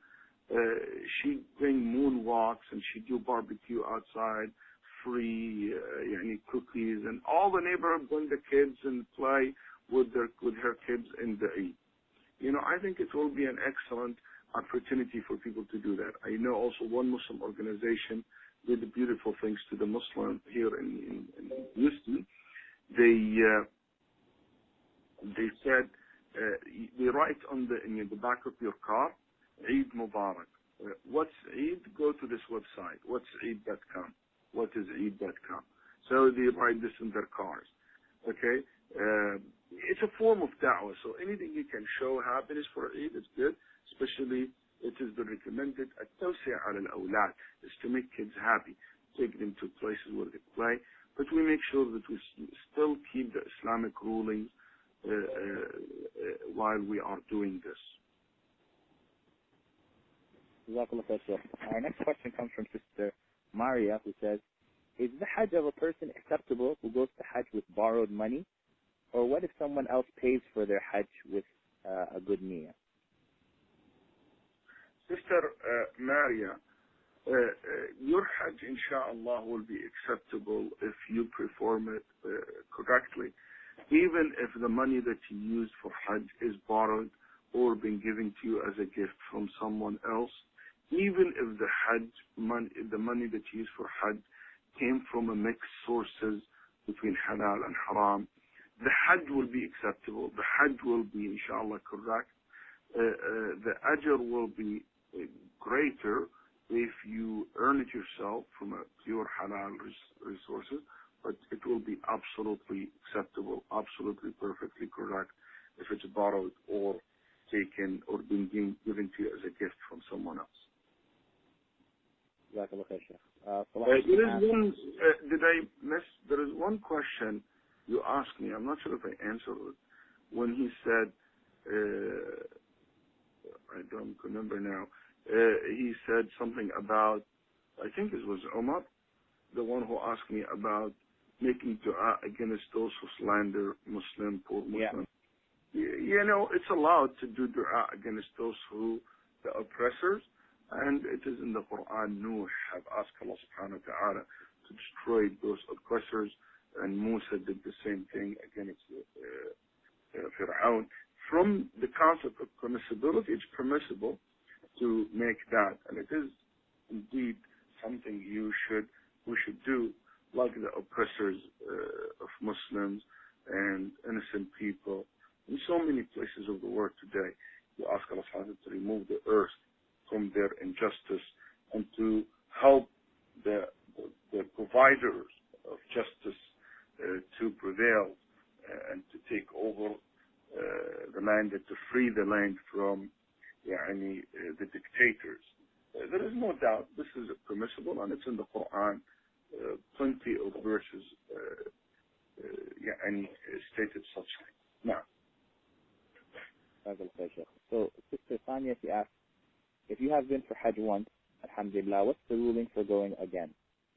Uh, she'd bring moonwalks and she'd do barbecue outside, free uh, any cookies, and all the neighborhood bring the kids and play with their with her kids in the Eid. You know, I think it will be an excellent opportunity for people to do that. I know also one Muslim organization did beautiful things to the Muslim here in, in, in Houston. They uh, they said uh, they write on the in the back of your car, Eid Mubarak. Uh, what's Eid? Go to this website. What's Eid dot com? What is Eid dot com? So they write this in their cars. Okay? Uh, it's a form of da'wah. So anything you can show happiness for Eid is good. Especially, it has been recommended at tawsi' ala al-awlad, is to make kids happy. Take them to places where they play. But we make sure that we still keep the Islamic rulings uh, uh, uh, while we are doing this. Our next question comes from Sister Maria, who says, is the Hajj of a person acceptable who goes to Hajj with borrowed money? Or what if someone else pays for their Hajj with uh, a good niyyah? Sister uh, Maria, uh, uh, your Hajj, inshallah, will be acceptable if you perform it uh, correctly, even if the money that you use for Hajj is borrowed or been given to you as a gift from someone else. Even if the Hajj money, the money that you use for Hajj came from a mixed sources between halal and haram, the Hajj will be acceptable. The Hajj will be, inshallah, correct. Uh, uh, the ajr will be uh, greater if you earn it yourself from a pure halal res- resources, but it will be absolutely acceptable, absolutely perfectly correct if it's borrowed or taken or being given to you as a gift from someone else. Uh, uh, there is one, uh, did I miss, there is one question you asked me, I'm not sure if I answered it, when he said, uh, I don't remember now, uh, he said something about, I think it was Omar, the one who asked me about making dua against those who slander Muslim, poor Muslim. Yeah. You know, it's allowed to do dua against those who, the oppressors, and it is in the Quran, Nuh have asked Allah subhanahu wa ta'ala to destroy those oppressors, and Musa did the same thing against uh, uh, Fir'aun. From the concept of permissibility, it's permissible to make that, and it is indeed something you should, we should do, like the oppressors uh, of Muslims and innocent people in so many places of the world today. You ask Allah subhanahu wa ta'ala to remove the earth from their injustice and to help the, the, the providers of justice uh, to prevail uh, and to take over uh, the land and to free the land from يعني, uh, the dictators. Uh, there is no doubt this is permissible, and it's in the Quran. Uh, plenty of verses uh, uh, يعني, stated such things. Now, so Sister Sanya, she asks, if you have been for Hajj once, alhamdulillah, what's the ruling for going again?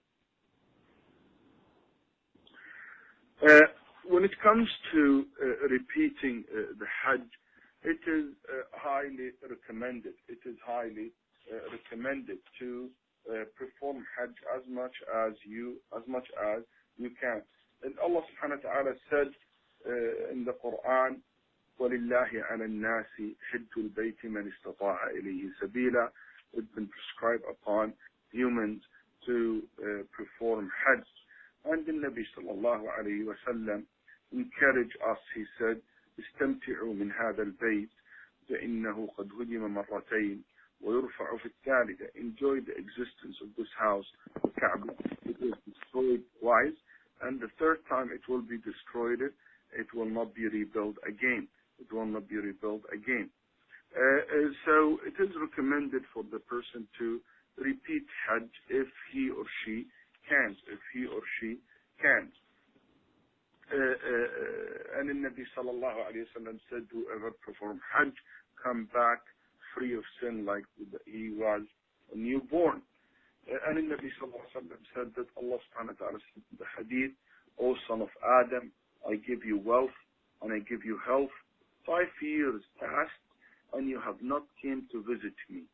Uh, when it comes to uh, repeating uh, the Hajj, it is uh, highly recommended. It is highly uh, recommended to uh, perform Hajj as much as you as much as you can. And Allah subhanahu wa ta'ala said uh, in the Quran, وَلِلَّهِ عَلَى النَّاسِ حِجُّ الْبَيْتِ مَنِ اسْتَطَاعَ إِلَيْهِ سَبِيلًا. It's been prescribed upon humans to uh, perform Hajj. And the Nabi sallallahu alayhi wa sallam encouraged us, he said, استمتعوا من هذا البيت فإنه قد هدم مرتين ويرفع في الثالثة. Enjoy the existence of this house, the Kaaba. It was destroyed twice, and the third time it will be destroyed, it will not be rebuilt again. It will not be rebuilt again. Uh, uh, so it is recommended for the person to repeat Hajj if he or she can, if he or she can. Uh, uh, and the Nabi sallallahu alayhi wa sallam said, whoever perform Hajj, come back free of sin like he was a newborn. Uh, and the Nabi sallallahu alayhi wa sallam said that Allah subhanahu wa ta'ala said in the hadith, O son of Adam, I give you wealth and I give you health. Five years passed and you have not came to visit me.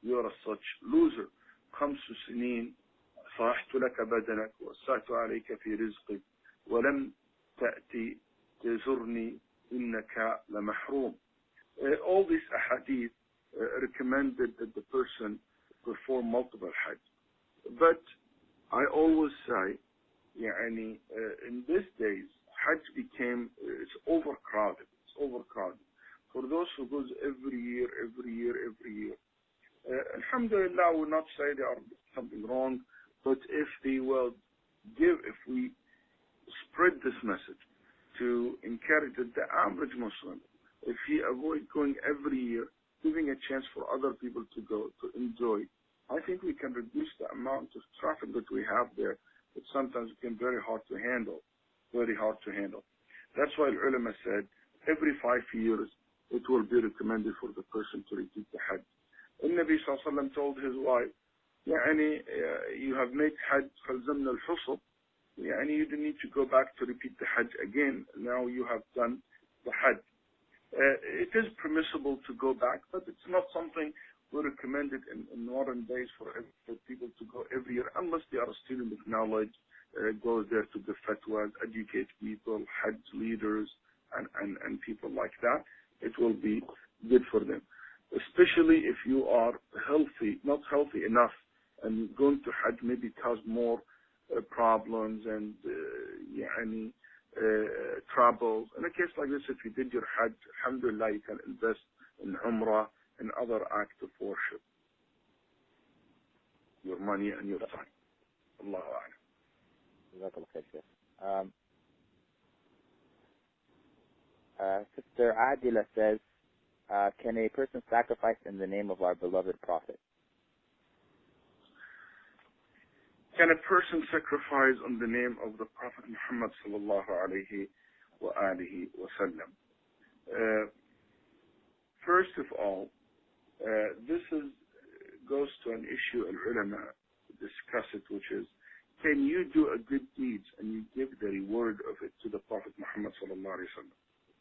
you are such loser. خمس سنين صاحت لك بدنك ووسعت عليك في رزقك ولم تأتي تزرني إنك لمحروم. Uh, all these ahadith uh, recommended that the person perform multiple hajj. But I always say, يعني, uh, in these days, hajj became, uh, it's overcrowded. It's overcrowded. For those who goes every year, every year, every year. Uh, Alhamdulillah, I will not say there are something wrong, but if they will give, if we spread this message to encourage that the average Muslim, if he avoid going every year, giving a chance for other people to go, to enjoy, I think we can reduce the amount of traffic that we have there. It sometimes became very hard to handle, very hard to handle. That's why the ulama said every five years it will be recommended for the person to repeat the Hajj. And Nabi Sallallahu Alaihi Wasallam told his wife, يعني, uh, you have made Hajj فَلْزَمْنَا الْحُصُبْ, يعني, you don't need to go back to repeat the Hajj again. Now you have done the Hajj. Uh, it is permissible to go back, but it's not something we recommended in, in modern days for, for people to go every year, unless they are a student of knowledge, uh, goes there to give fatwas, educate people, Hajj leaders, and, and, and people like that. It will be good for them. Especially if you are healthy, not healthy enough, and going to Hajj maybe cause more uh, problems and uh, يعني, uh, troubles. In a case like this, if you did your Hajj, alhamdulillah, you can invest in Umrah and other acts of worship. Your money and your time. Allahu A'lam. Um, uh, Sister Adila says, uh, can a person sacrifice in the name of our beloved Prophet? Can a person sacrifice on the name of the Prophet Muhammad sallallahu alayhi wa alihi wa sallam? Uh, first of all, uh, this is goes to an issue al-ulama discuss it, which is, can you do a good deed and you give the reward of it to the Prophet Muhammad sallallahu alayhi wa sallam?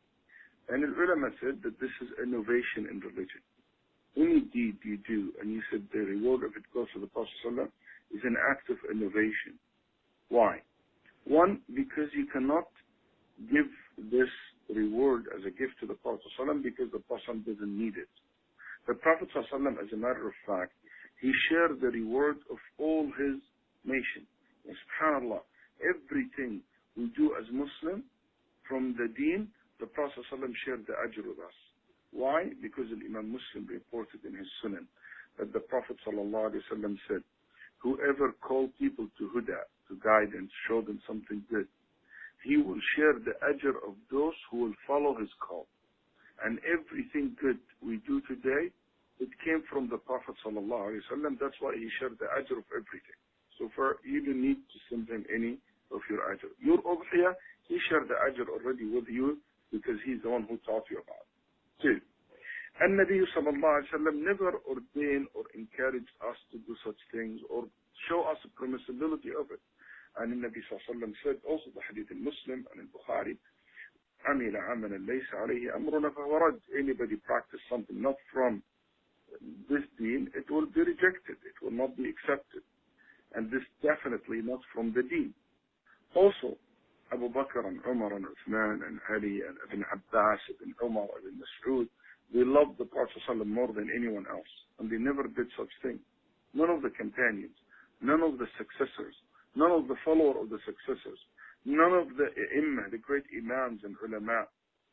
And al-ulama said that this is innovation in religion. Any deed you do and you said the reward of it goes to the Prophet sallallahu is an act of innovation. Why? One, because you cannot give this reward as a gift to the Prophet ﷺ because the Prophet doesn't need it. The Prophet ﷺ, as a matter of fact, he shared the reward of all his nation. And subhanAllah, everything we do as Muslim from the deen, the Prophet ﷺ shared the ajr with us. Why? Because Imam Muslim reported in his Sunan that the Prophet ﷺ said, whoever called people to huda, to guidance, show them something good, he will share the ajr of those who will follow his call. And everything good we do today, it came from the Prophet sallallahu alaihi wasallam. That's why he shared the ajr of everything. So for you don't need to send him any of your ajr. Your udhiyah, he shared the ajr already with you because he's the one who taught you about it. Two. And Nabi sallallahu alayhi wa sallam never ordained or encouraged us to do such things or show us the permissibility of it. And the Nabi sallallahu alayhi wa sallam said, also the hadith in Muslim and in Bukhari, عَمِلَ عَمَلًا لَيْسَ عَلَيْهِ أَمْرُنَا فَهُوَ رَدٌّ. Anybody practice something not from this deen, it will be rejected. It will not be accepted. And this definitely not from the deen. Also, Abu Bakr and Umar and Uthman and Ali and Ibn Abbas, Ibn Umar, Ibn Mas'ud, they loved the Prophet ﷺ more than anyone else, and they never did such thing. None of the companions, none of the successors, none of the followers of the successors, none of the Imam, the great Imams and Ulama.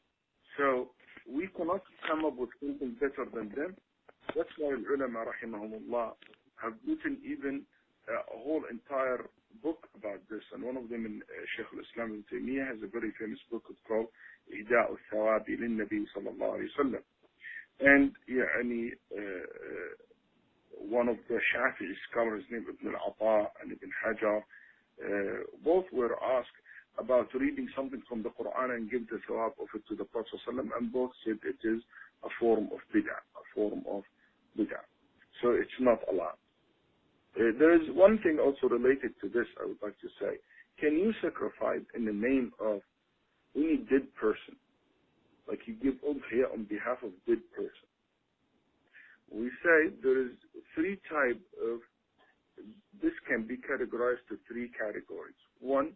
So we cannot come up with something better than them. That's why the Ulama, rahimahumullah, have written even a whole entire book about this. And one of them, in uh, Shaykh al-Islam Ibn Taymiyyah, has a very famous book. It's called إهداء الثواب للنبي صلى الله عليه وسلم. And يعني, uh, one of the Shafi'i scholars named Ibn al-Ata and Ibn Hajar, uh, both were asked about reading something from the Quran and give the thawab of it to the Prophet ﷺ, and both said it is a form of bid'ah, a form of bid'ah. So it's not allowed. Uh, there is one thing also related to this I would like to say. Can you sacrifice in the name of any dead person? Like you give udhiyah on behalf of dead person. We say there is three type of, this can be categorized to three categories. One,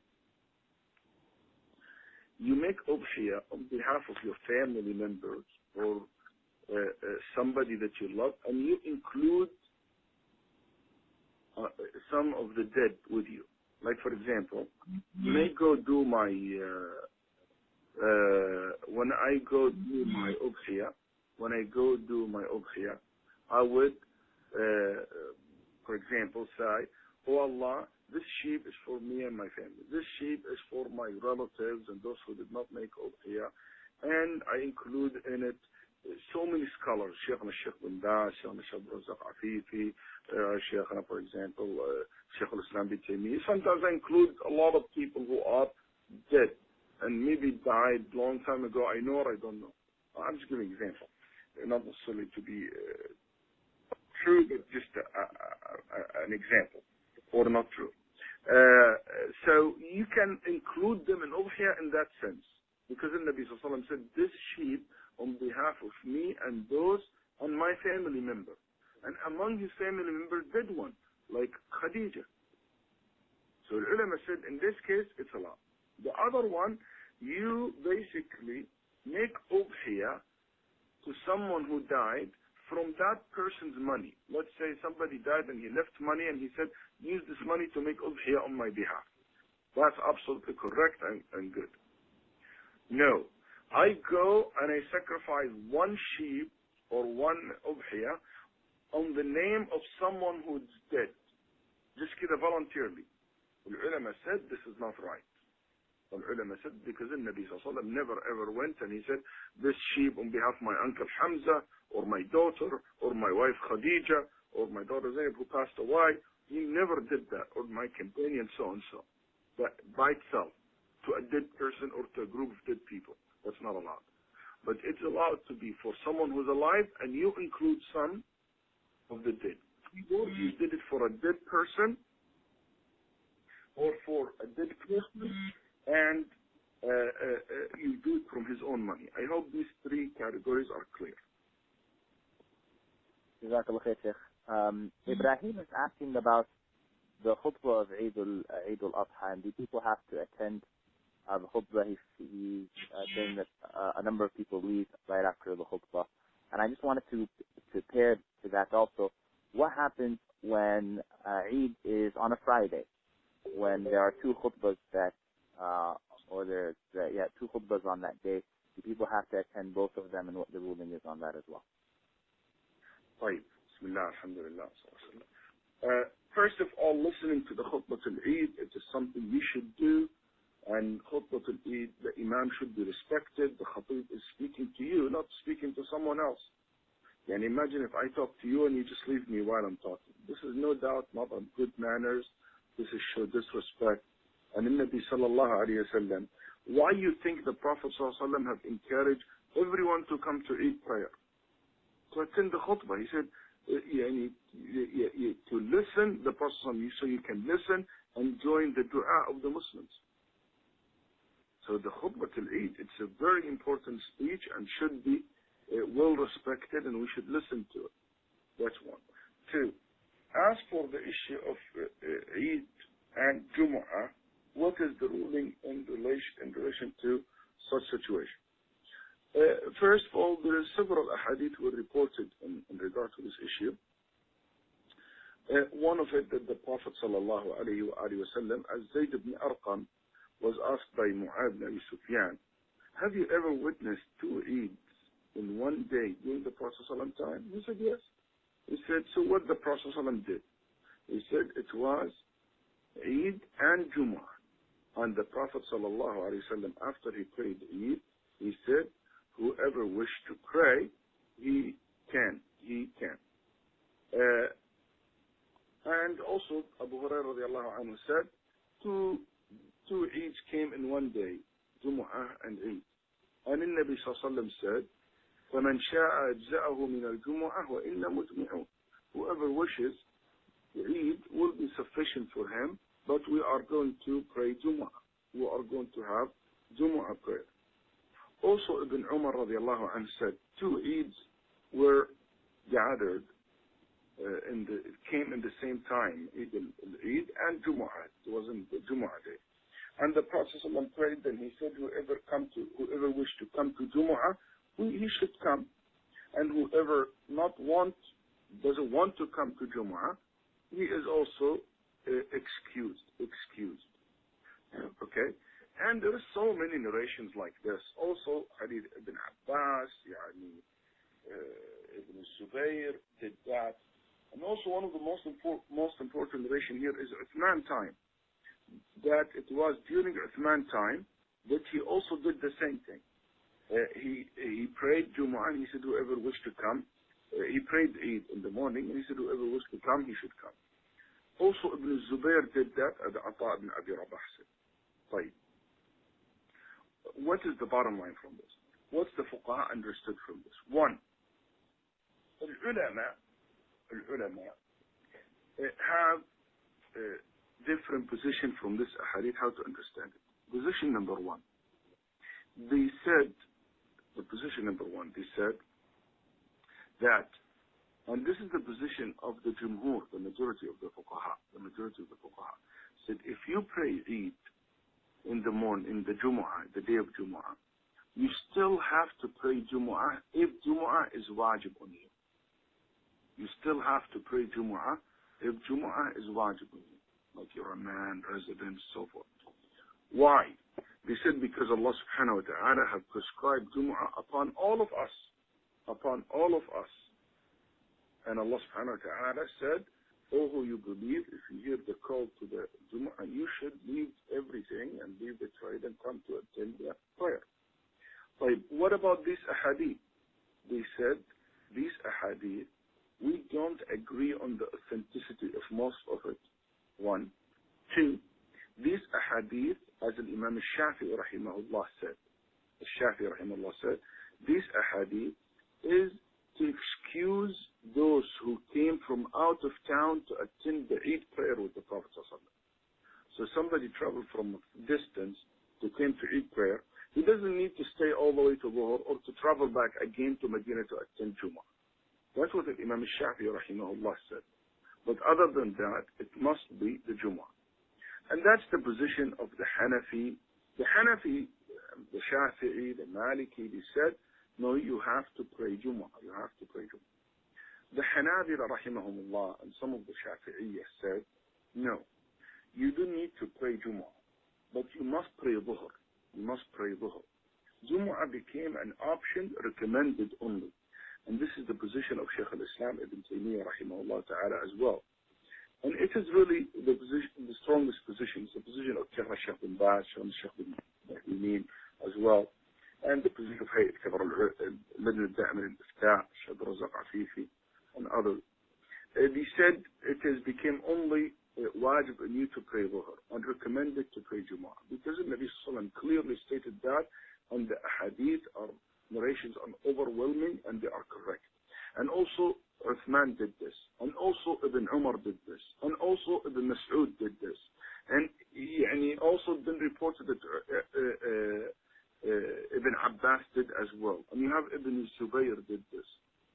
you make udhiyah on behalf of your family members or uh, uh, somebody that you love, and you include uh, some of the dead with you. Like, for example, you may go do my, uh, uh, when I go do my udhiyah, when I go do my udhiyah, I would, uh, for example, say, oh Allah, this sheep is for me and my family. This sheep is for my relatives and those who did not make udhiyah. And I include in it so many scholars, Shaykhna Shaykh bin Baz, Shaykhna Shaykh Razak Afifi, uh, Shaykhna, for example, uh, Shaykh al-Islam bin Taymiyyah. Sometimes I include a lot of people who are dead and maybe died long time ago. I know or I don't know. I'm just giving an example. Not necessarily to be uh, true, but just a, a, a, an example, or not true. Uh, so you can include them in udhiyah in that sense, because the Nabi Sallallahu Alaihi Wasallam said, this sheep on behalf of me and those and my family member. And among his family members, did one, like Khadija. So the ulama said, in this case, it's allowed. The other one, you basically make udhiyah to someone who died from that person's money. Let's say somebody died and he left money and he said, use this money to make udhiyah on my behalf. That's absolutely correct and, and good. No. I go and I sacrifice one sheep or one udhiyah on the name of someone who's dead. Just kida voluntarily. The ulama said this is not right. The ulama said because the Nabi Sallallahu Alaihi Wasallam never ever went and he said this sheep on behalf of my uncle Hamza or my daughter or my wife Khadija or my daughter Zainab who passed away. He never did that, or my companion so and so. But by itself, to a dead person or to a group of dead people. That's not allowed. But it's allowed to be for someone who's alive and you include some of the dead. Or you did it for a dead person or for a dead person and uh, uh, uh, you do it from his own money. I hope these three categories are clear. Jazakallah khair, Sheikh. Um, Ibrahim is asking about the khutbah of Eid al-Adha, and do people have to attend Uh, the khutbah? He's, he's uh, saying that uh, a number of people leave right after the khutbah. And I just wanted to, to pair to that also, what happens when uh, Eid is on a Friday, when there are two khutbahs that, uh, or there's, uh, yeah, two khutbahs on that day? Do people have to attend both of them, and what the ruling is on that as well? طيب. Bismillah, alhamdulillah. Uh, first of all, listening to the khutbah al-Eid, it is something you should do. And khutbah al-Eid, the imam should be respected. The khatib is speaking to you, not speaking to someone else. And imagine if I talk to you and you just leave me while I'm talking. This is no doubt not on good manners. This is show disrespect. And in Nabi sallallahu alayhi wa sallam, why you think the Prophet sallallahu alayhi wa sallam have encouraged everyone to come to Eid prayer? To attend the khutbah. He said, يعني, to listen, the Prophet sallallahu alayhi wa sallam, so you can listen and join the dua of the Muslims. So the khutbah al-Eid, it's a very important speech and should be uh, well respected, and we should listen to it. That's one. Two, as for the issue of uh, uh, Eid and Jumu'ah, what is the ruling in relation, in relation to such situation? Uh, first of all, there are several ahadith were reported in, in regard to this issue. Uh, one of it that the Prophet sallallahu alayhi wa sallam, as Zayd ibn Arqam, was asked by Mu'adh ibn Abi Sufyan, have you ever witnessed two Eids in one day during the Prophet ﷺ time? He said, yes. He said, so what the Prophet ﷺ did? He said, it was Eid and Jumu'ah. And the Prophet ﷺ, after he prayed Eid, he said, whoever wished to pray, he can, he can. Uh, and also, Abu Hurairah radiallahu anhu said, two Two Eids came in one day, Jumu'ah and Eid. And the Nabi sallallahu alayhi wa sallam said, فَمَنْ شَاءَ أَجْزَأَهُ مِنَ الْجُمُعَةِ وَإِنَّ مُجْمِعُونَ. Whoever wishes, the Eid will be sufficient for him, but we are going to pray Jumu'ah. We are going to have Jumu'ah prayer. Also, Ibn Umar radiallahu anhu said, two Eids were gathered uh, in the, it came in the same time, Eid al-Eid and Jumu'ah. It wasn't the Jumu'ah day. And the Prophet ﷺ prayed, and he said, whoever come to, whoever wished to come to Jumu'ah, he should come. And whoever not want, doesn't want to come to Jumu'ah, he is also uh, excused, excused. Okay? And there are so many narrations like this. Also, Hadith ibn Abbas, yani, uh, Ibn Zubayr did that. And also one of the most, impor- most important narration here is Uthman time. That it was during Uthman time that he also did the same thing. Uh, he he prayed Jumu'ah and he said whoever wished to come. Uh, he prayed Eid in the morning and he said whoever wished to come, he should come. Also Ibn Zubayr did that, as Ata ibn Abi Rabah said. Right. What is the bottom line from this? What's the fuqaha understood from this? One, al-ulama, al-ulama uh, have uh, different position from this ahadith, how to understand it. Position number one, they said, the position number one, they said that, and this is the position of the jumhur, the majority of the fuqaha, the majority of the fuqaha, said if you pray Eid in the morning, in the Jumu'ah, the day of Jumu'ah, you still have to pray Jumu'ah if Jumu'ah is wajib on you. You still have to pray Jumu'ah if Jumu'ah is wajib on you. Like you're a man, resident, so forth. Why? They said because Allah subhanahu wa ta'ala have prescribed Jumu'ah upon all of us. Upon all of us. And Allah subhanahu wa ta'ala said, oh, who you believe, if you hear the call to the Jumu'ah, you should leave everything and leave the trade and come to attend the prayer. But what about this ahadith? They said, these ahadith, we don't agree on the authenticity of most of it. One. Two, these ahadith, as Imam al-Shafi'i rahimahullah said, al-Shafi'i rahimahullah said, these ahadith is to excuse those who came from out of town to attend the Eid prayer with the Prophet ﷺ. So somebody traveled from a distance to come to Eid prayer, he doesn't need to stay all the way to Dhuhr or to travel back again to Medina to attend Jumu'ah. That's what the Imam al-Shafi'i rahimahullah said. But other than that, it must be the Jumu'ah. And that's the position of the Hanafi. The Hanafi, the Shafi'i, the Maliki, they said, no, you have to pray Jumu'ah. You have to pray Jumu'ah. The Hanabila rahimahumullah and some of the Shafi'iyyah said, no, you don't need to pray Jumu'ah, but you must pray Dhuhr. You must pray Dhuhr. Jumu'ah became an option recommended only. And this is the position of Shaykh al-Islam Ibn Taymiyyah rahimahullah ta'ala as well. And it is really the position, the strongest position. It's the position of Shaykh bin Baz, Shaykh bin Uthaymeen as well. And the position of Hayat Kabar al-Ladn al-Da'im al-Iftah, Shaykh Razak Afifi, and others. Uh, they said it has become only uh, wajib on you to pray Dhuhr and recommended to pray Jumu'ah. Because the Nabi Sallallahu Alaihi Wasallam clearly stated that, and the hadith or narrations are overwhelming and they are correct. And also Uthman did this, and also Ibn Umar did this, and also Ibn Mas'ud did this, and he, and he also been reported that uh, uh, uh, uh, Ibn Abbas did as well, and you have Ibn Zubayr did this.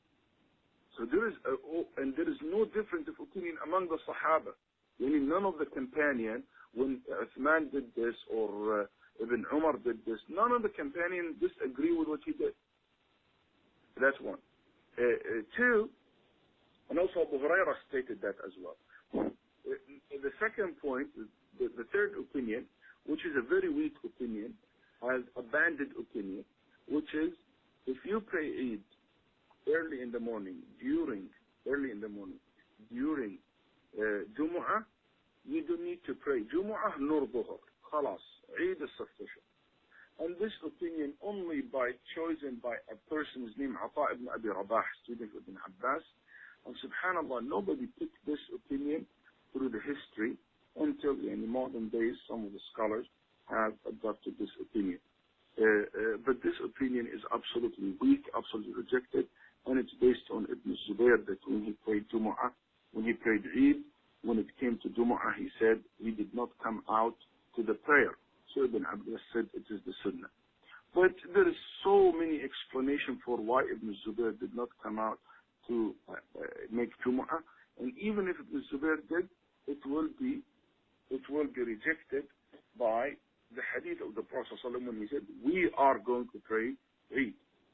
So there is, a, oh, and there is no difference of opinion among the Sahaba. Meaning none of the companion, when Uthman did this or uh, Ibn Umar did this, none of the companions disagree with what he did. That's one. Uh, uh, two, and also Abu Hurairah stated that as well. Uh, the second point, the, the third opinion, which is a very weak opinion, as a banded opinion, which is if you pray Eid early in the morning, during, early in the morning, during uh, Jumu'ah, you don't need to pray Jumu'ah nor Dhuhr. Khalas, Eid is sufficient. And this opinion only by chosen by a person's name, Ata ibn Abi Rabah, student of Ibn Abbas. And subhanAllah, nobody picked this opinion through the history until in the modern days, some of the scholars have adopted this opinion. Uh, uh, but this opinion is absolutely weak, absolutely rejected, and it's based on Ibn Zubayr that when he prayed Jumu'ah, when he prayed Eid, when it came to Jumu'ah, he said he did not come out to the prayer. So Ibn Abbas said it is the Sunnah. But there is so many explanations for why Ibn Zubayr did not come out to uh, uh, make Jumu'ah. And even if Ibn Zubayr did, it will be it will be rejected by the hadith of the Prophet ﷺ when he said, we are going to pray Eid.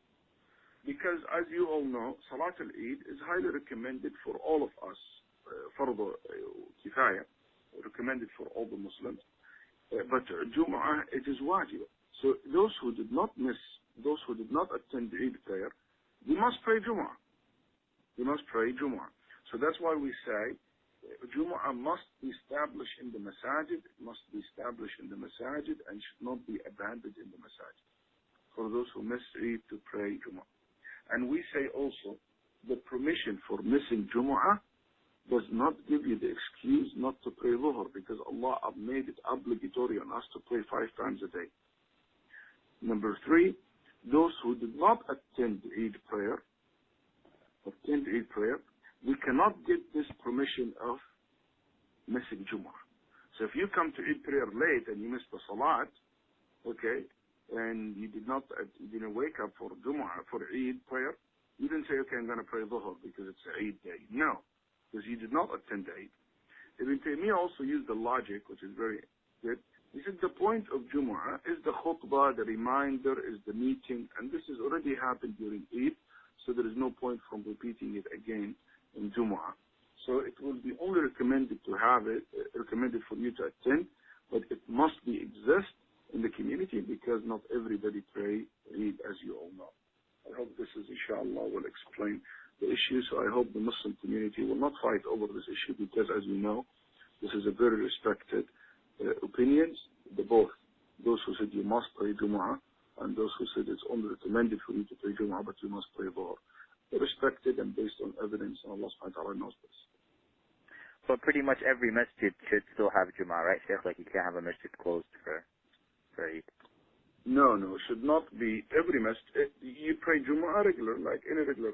Because as you all know, Salat al-Eid is highly recommended for all of us, uh, Fard Kifaya, recommended for all the Muslims. Uh, but uh, Jumu'ah, it is wajib. So those who did not miss, those who did not attend the Eid prayer, they must pray Jumu'ah. They must pray Jumu'ah. So that's why we say Jumu'ah must be established in the masajid, it must be established in the masajid and should not be abandoned in the masajid for those who miss Eid to pray Jumu'ah. And we say also the permission for missing Jumu'ah does not give you the excuse not to pray Dhuhr, because Allah made it obligatory on us to pray five times a day. Number three, those who did not attend Eid prayer, attend Eid prayer, we cannot get this permission of missing Jumu'ah. So if you come to Eid prayer late and you missed the Salat, okay, and you did not, uh, you didn't wake up for Jumu'ah, for Eid prayer, you didn't say, okay, I'm going to pray Dhuhr because it's Eid day. No, because you did not attend Eid. Ibn Taymiyyah also used the logic, which is very good. He said the point of Jumu'ah is the khutbah, the reminder, is the meeting, and this has already happened during Eid, so there is no point from repeating it again in Jumu'ah. So it will be only recommended to have it, uh, recommended for you to attend, but it must be exist in the community because not everybody pray Eid, as you all know. I hope this is, inshallah, will explain the issue. So I hope the Muslim community will not fight over this issue because, as you know, this is a very respected uh, opinions, the both. Those who said you must pray Jumu'ah and those who said it's only recommended for you to pray Jumu'ah, but you must pray Dhuhr. Respected and based on evidence, and Allah subhanahu wa ta'ala knows this. But pretty much every masjid should still have Jumu'ah, right, Sheikh? Like you can't have a masjid closed for, for Eid. No, no, it should not be every masjid. You pray Jumu'ah regular, like any regular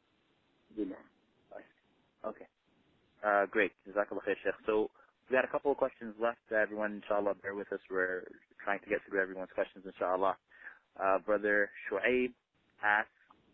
Jumu'ah. Okay. Uh, great. Jazakallah khair, Sheikh. So we got a couple of questions left. Everyone, inshallah, bear with us. We're trying to get through everyone's questions, inshallah. Uh, Brother Shu'aib asks,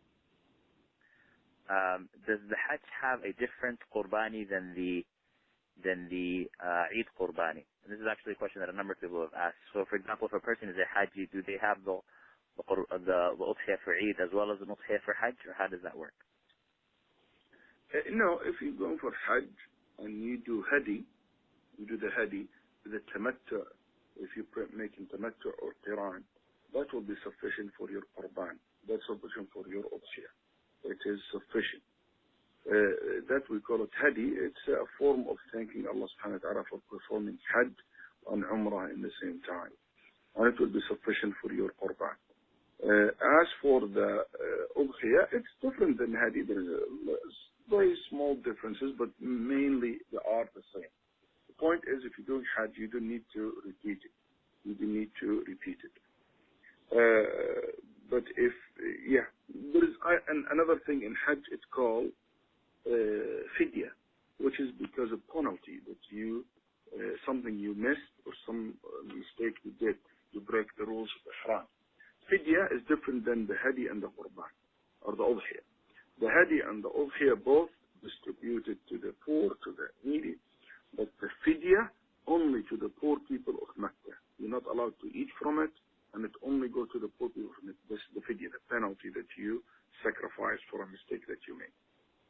Um, does the Hajj have a different Qurbani than the than the uh, Eid Qurbani? And this is actually a question that a number of people have asked. So, for example, if a person is a Hajji, do they have the the the, the Udhiyah for Eid as well as the Udhiyah for Hajj, or how does that work? Uh, no, if you're going for Hajj and you do Hadi, you do the Hadi, the Tamattu, if you're making Tamattu or Qiran, that will be sufficient for your Qurban. That's sufficient for your Udhiyah. It is sufficient. Uh, that we call it Hadi. It's a form of thanking Allah subhanahu wa ta'ala for performing Hajj and Umrah in the same time. And it will be sufficient for your Qurban. Uh, as for the uh, Udhiyah, it's different than Hadi. There is very small differences, but mainly they are the same. The point is, if you're doing Hajj, you don't need to repeat it. You don't need to repeat it. Uh, But if, yeah, there is and another thing in Hajj, it's called uh, fidya, which is because of penalty that you, uh, something you missed or some uh, mistake you did, you break the rules of Ihram. Fidya is different than the Hadi and the Qurban, or the Udhiyah. The Hadi and the Udhiyah both distributed to the poor, to the needy, but the Fidya only to the poor people of Mecca. You're not allowed to eat from it, and it only goes to the poor people from it. This is the fidya, the penalty that you sacrifice for a mistake that you made.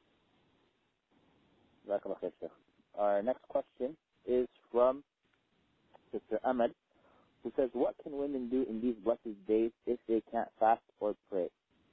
Our next question is from Sister Ahmed, who says, what can women do in these blessed days if they can't fast or pray?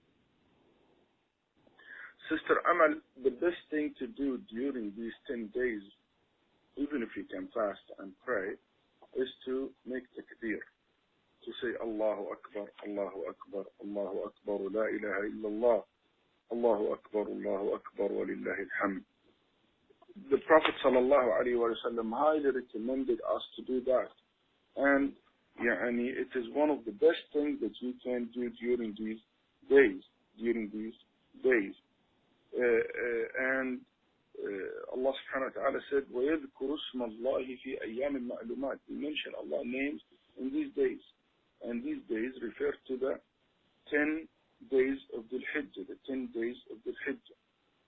Sister Amal, the best thing to do during these ten days, even if you can fast and pray, is to make takbir. To say Allahu Akbar, Allahu Akbar, Allahu Akbar, La ilaha illallah, Allahu Akbar, Allahu Akbar, wa lillahi alhamd. The Prophet sallallahu alayhi wa sallam highly recommended us to do that. And yani, it is one of the best things that you can do during these days, during these days. Uh, uh, and uh, Allah subhanahu wa ta'ala said, وَيَذْكُرُ اسْمَ اللَّهِ فِي أَيَّامٍ مَعْلُومَاتٍ. We mention Allah's names in these days. And these days refer to the ten days of the Hijjah, the ten days of the Hijjah.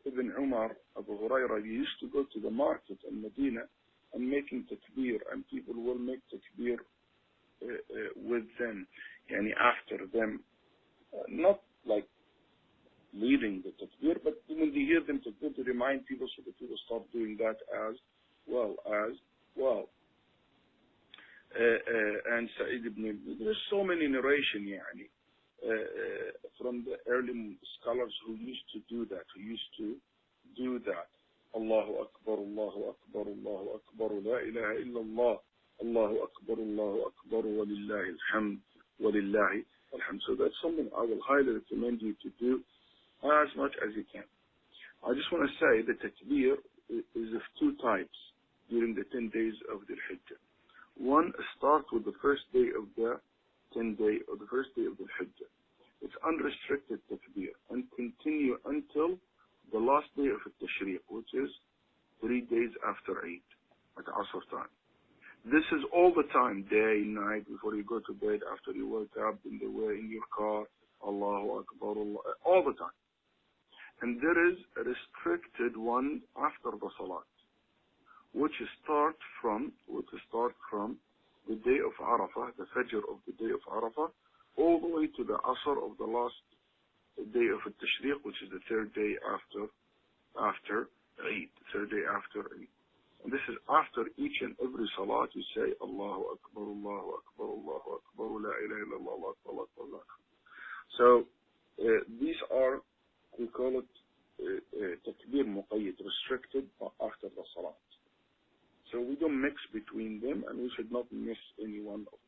Ibn Umar, Abu Huraira, they used to go to the market in Medina and making takbir, and people will make takbir uh, uh, with them, yani after them, uh, not like leading the takbir, but when they hear them takbir, to remind people so that people start doing that as well as well. Uh, uh, and Sa'id ibn, there's so many narration, yani, uh, uh, from the early scholars who used to do that, who used to do that. Allahu Akbar, Allahu Akbar, Allahu Akbar, La ilaha illallah, Allahu Akbar, Allahu Akbar, Walillahi alhamd, Walillahi alhamd. So that's something I will highly recommend you to do as much as you can. I just want to say that takbir is of two types during the ten days of the Hijjah. One starts with the first day of the ten day or the first day of the Hijjah. It's unrestricted takbir and continue until the last day of the Tashriq, which is three days after Eid at Asr time. This is all the time, day, night, before you go to bed, after you wake up, in the way, in your car, Allahu Akbar, Allah, all the time. And there is a restricted one after the Salat, which start from which start from the day of Arafah, the Fajr of the day of Arafah, all the way to the Asr of the last day of Tashriq, which is the third day after after Eid, third day after Eid. And this is after each and every Salat you say Allahu Akbar, Allahu Akbar, Allahu Akbar, La ilaha illallah, Allahu Akbar, Allahu Akbar. So uh, these are, we call it uh, uh, takbir muqayyid, restricted after the Salat. So we don't mix between them, and we should not miss any one of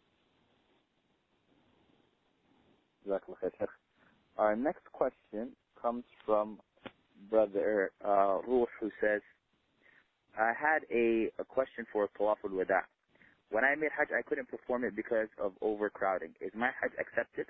them. Our next question comes from Brother uh, Ruh, who says, I had a, a question for Tawaf al-Wada. When I made Hajj, I couldn't perform it because of overcrowding. Is my Hajj accepted?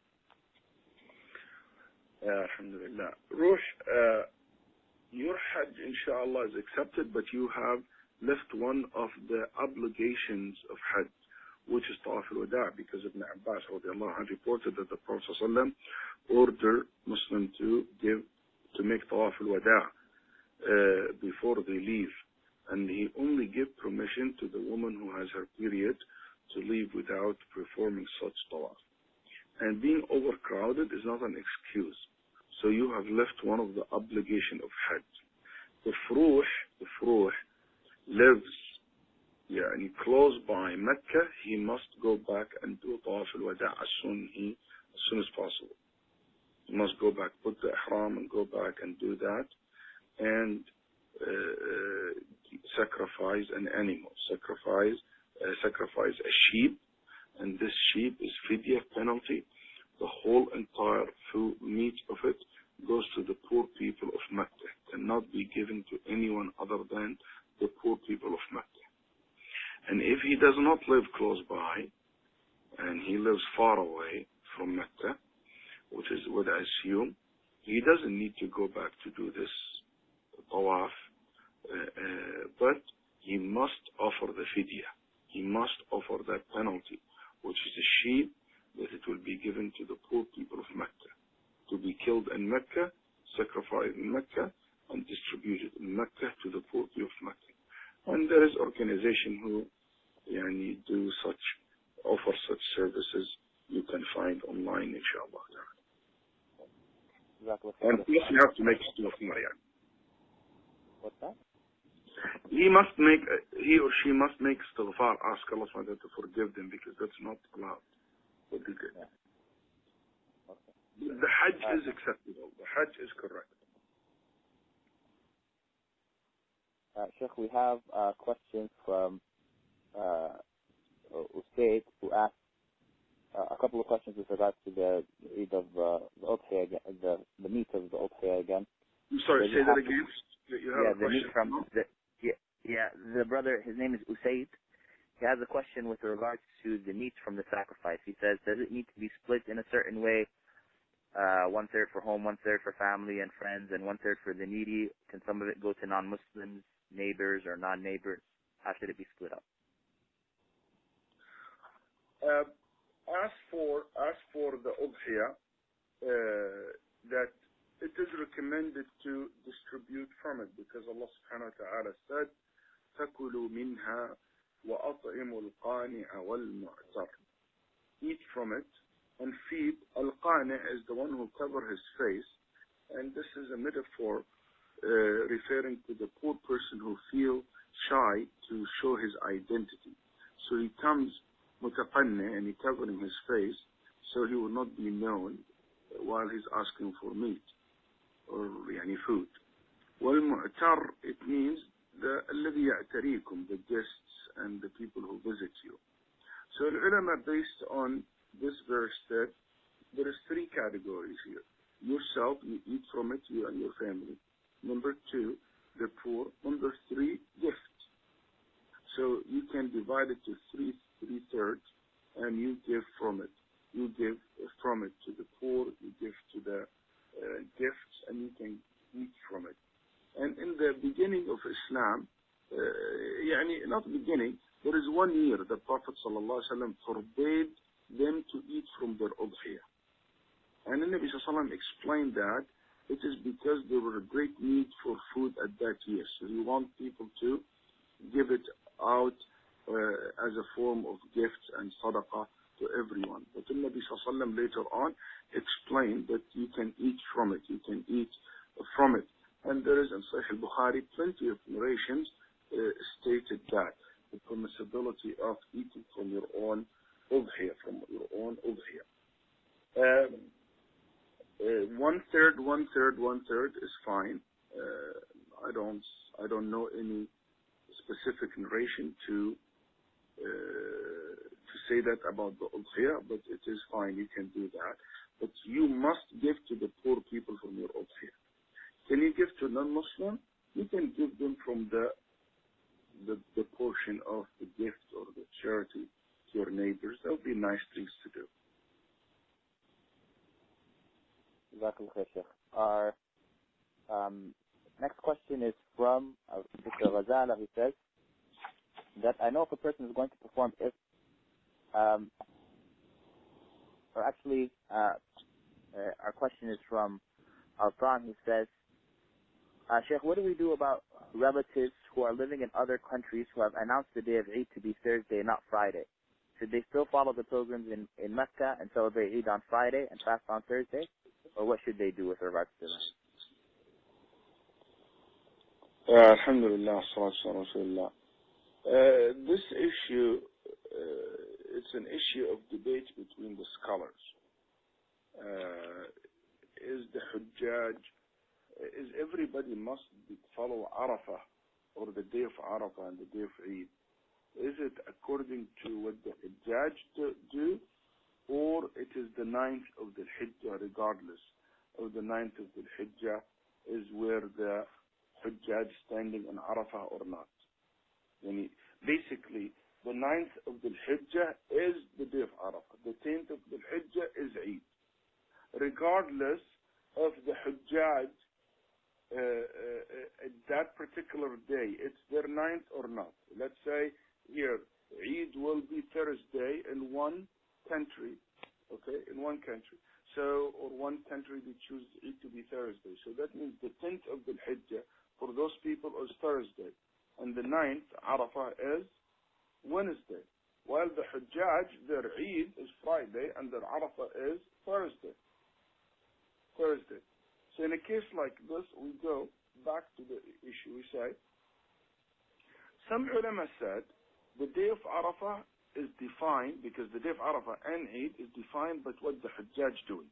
Uh, Alhamdulillah. Ruh, uh, your Hajj, inshallah, is accepted, but you have left one of the obligations of Hajj, which is Tawaf al-Wada, because Ibn Abbas radiallahu anhu reported that the Prophet ﷺ ordered Muslims to give, to make Tawaf al-Wada uh, before they leave. And he only gave permission to the woman who has her period to leave without performing such Tawaf. And being overcrowded is not an excuse. So you have left one of the obligation of Hajj. The Fruh, the Fruh lives يعني close by Mecca, he must go back and do Tawaf al-Wada as soon, he, as soon as possible. He must go back, put the ihram and go back and do that, and uh, sacrifice an animal, sacrifice, uh, sacrifice a sheep, and this sheep is fidya, penalty. The whole entire food, meat of it goes to the poor people of Mecca, cannot be given to anyone other than the poor people of Mecca. And if he does not live close by, and he lives far away from Mecca, which is what I assume, he doesn't need to go back to do this tawaf, uh, uh, but he must offer the fidya. He must offer that penalty, which is a sheep that it will be given to the poor people of Mecca, to be killed in Mecca, sacrificed in Mecca, and distributed in Mecca to the poor people of Mecca. And there is organization who yani, do such, offer such services. You can find online, inshallah. And plus you have to make istighfar. What's that? He must make, he or she must make istighfar, ask Allah subhanahu wa ta'ala to forgive them, because that's not allowed. What they did. Yeah. Okay. The Hajj uh, is acceptable. The Hajj is correct. Uh, Sheikh, we have a question from uh, Usaid, who asked uh, a couple of questions with regards to the Eid of uh, the Udhiyah again, the the meat of the Udhiyah again. I'm sorry, say that again. You have yeah, a the meat question from the yeah, yeah the brother. His name is Usaid. He has a question with regards to the meat from the sacrifice. He says, does it need to be split in a certain way? Uh, one third for home, one third for family and friends, and one third for the needy. Can some of it go to non-Muslims, neighbors, or non-neighbors? How should it be split up? Uh, as for as for the udhiyah, uh, that it is recommended to distribute from it because Allah subhanahu wa ta'ala said, فَكُلُوا مِنْهَا وَأَطْعِمُوا الْقَانِعَ وَالْمُعْتَرِ. Eat from it and feed. Al-Qani is the one who covers his face, and this is a metaphor uh, referring to the poor person who feels shy to show his identity. So he comes mutaqanni and he covering his face so he will not be known while he's asking for meat or yani food. Wal-mu'tar, it means the الذي يعتريكم, the guests and the people who visit you. So the ulama, based on this verse, said there is three categories here. Yourself, you eat from it, you and your family. Number two, the poor. Number three, gifts. So you can divide it to three, three thirds, and you give from it. You give from it to the poor, you give to the uh, gifts, and you can eat from it. And in the beginning of Islam, uh, يعني not beginning, there is one year the Prophet ﷺ forbade them to eat from their udhiyah. And the Nabi ﷺ explained that it is because there were a great need for food at that year. So he wants people to give it out uh, as a form of gifts and sadaqah to everyone. But the Nabi ﷺ later on explained that you can eat from it, you can eat from it. And there is in Sahih al-Bukhari plenty of narrations uh, stated that the permissibility of eating from your own udhiyah, from your own udhiyah. Um, uh, one third, one third, one third is fine. Uh, I don't, I don't know any specific narration to uh, to say that about the udhiyah, but it is fine. You can do that, but you must give to the poor people from your udhiyah. Can you give to non-Muslim? You can give them from the, the the portion of the gift or the charity to your neighbors. That would be nice things to do. Our um, next question is from uh, Mister Ghazala, who says that I know if a person is going to perform if, um, or actually, uh, uh, our question is from Altan, who says, Uh, Sheikh, what do we do about relatives who are living in other countries who have announced the day of Eid to be Thursday, not Friday? Should they still follow the pilgrims in, in Mecca and celebrate Eid on Friday and fast on Thursday? Or what should they do with regards to that? Uh, Alhamdulillah, salatu rasulullah. Uh, this issue, uh, it's an issue of debate between the scholars. Uh, is the Hujjaj, is everybody must follow Arafah or the day of Arafah and the day of Eid? Is it according to what the Hujjaj do, or it is the ninth of the Hijjah, regardless of the ninth of the Hijjah, is where the Hujjaj standing on Arafah or not? Yani basically, the ninth of the Hijjah is the day of Arafah. The tenth of the Hijjah is Eid. Regardless of the Hujjaj Uh, uh, at that particular day, it's their ninth or not. Let's say here, Eid will be Thursday in one country, okay, in one country. So, or one country they choose Eid to be Thursday. So that means the tenth of the Hijjah for those people is Thursday. And the ninth, Arafah, is Wednesday. While the Hujjaj, their Eid is Friday and their Arafah is Thursday. Thursday. So in a case like this, we go back to the issue. We say, some ulama said the day of Arafah is defined, because the day of Arafah and Eid is defined by what the Hujjaj doing.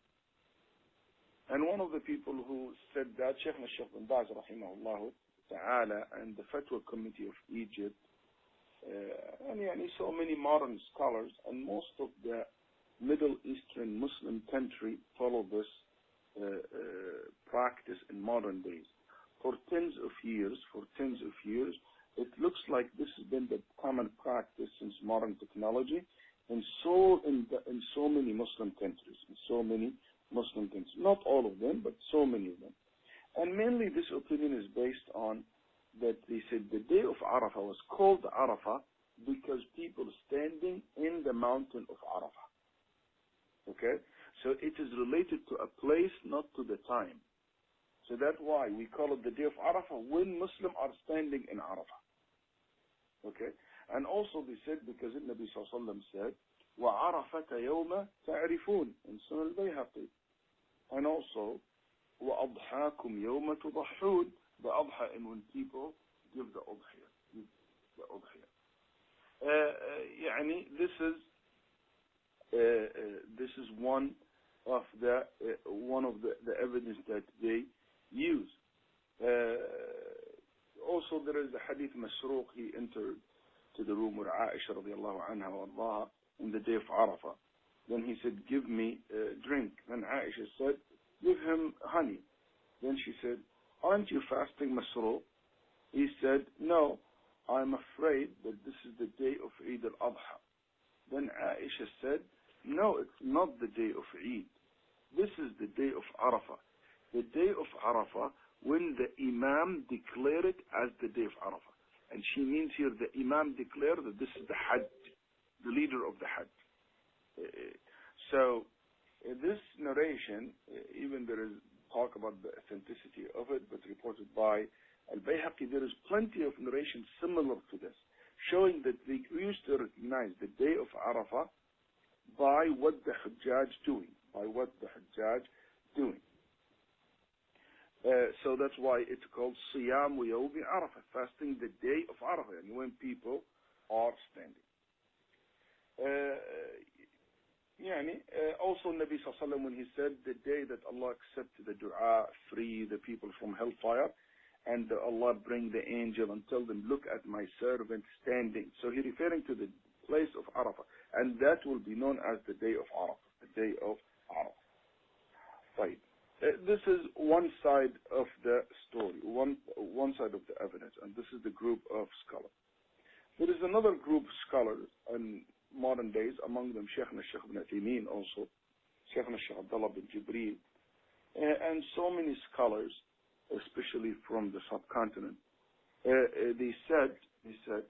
And one of the people who said that, Sheikh Sheikh bin Baz, rahimahullah ta'ala, and the Fatwa Committee of Egypt, uh, and yani so many modern scholars, and most of the Middle Eastern Muslim country follow this Uh, uh, practice in modern days. For tens of years, for tens of years, it looks like this has been the common practice since modern technology, and so in, the, in so many Muslim countries, in so many Muslim countries. Not all of them, but so many of them. And mainly this opinion is based on that they said the day of Arafah was called Arafah because people standing in the mountain of Arafah. Okay? So it is related to a place, not to the time. So that's why we call it the day of Arafah when Muslims are standing in Arafah. Okay? And also they said, because the Nabi sallallahu alayhi wa sallam said, وَعَرَفَةَ يَوْمَ تَعْرِفُونَ in Sunan al-Bayhaqi. And also, وَأَضْحَاكُمْ يَوْمَ تُضَحُّونَ, the Adha, and when people give the Udhiyah. Give the Udhiyah. Uh, uh, يعني, this is uh, uh, this is one of the uh, one of the, the evidence that they use. Uh, also, there is the hadith Masruq. He entered to the room where Aisha radiallahu anha wa ardaha in the day of Arafah. Then he said, give me a drink. Then Aisha said, give him honey. Then she said, aren't you fasting, Masruq? He said, no, I'm afraid that this is the day of Eid al-Adha. Then Aisha said, no, it's not the day of Eid. This is the day of Arafah. The day of Arafah when the Imam declared it as the day of Arafah. And she means here the Imam declared that this is the Hajj, the leader of the Hajj. Uh, so uh, this narration, uh, even there is talk about the authenticity of it, but reported by Al-Bayhaqi, there is plenty of narration similar to this, showing that they used to recognize the day of Arafah by what the Hujjaj doing, by what the Hujjaj doing. Uh, so that's why it's called Siyam wa Yawmi Arafah, fasting the day of Arafah, and when people are standing. Uh, Yani, uh, also Nabi sallallahu alayhi wa sallam, when he said the day that Allah accepted the dua, free the people from hellfire, and Allah bring the angel and tell them, look at my servant standing. So he referring to the place of Arafah, and that will be known as the day of Arafah, the day of Arafah. Right. Uh, this is one side of the story, one one side of the evidence, and this is the group of scholars. There is another group of scholars, and modern days, among them Shaykhna Shaykh ibn Uthaymeen also, Shaykhna Shaykh Abdullah bin Jibreel, uh, and so many scholars, especially from the subcontinent, uh, uh, they said, they said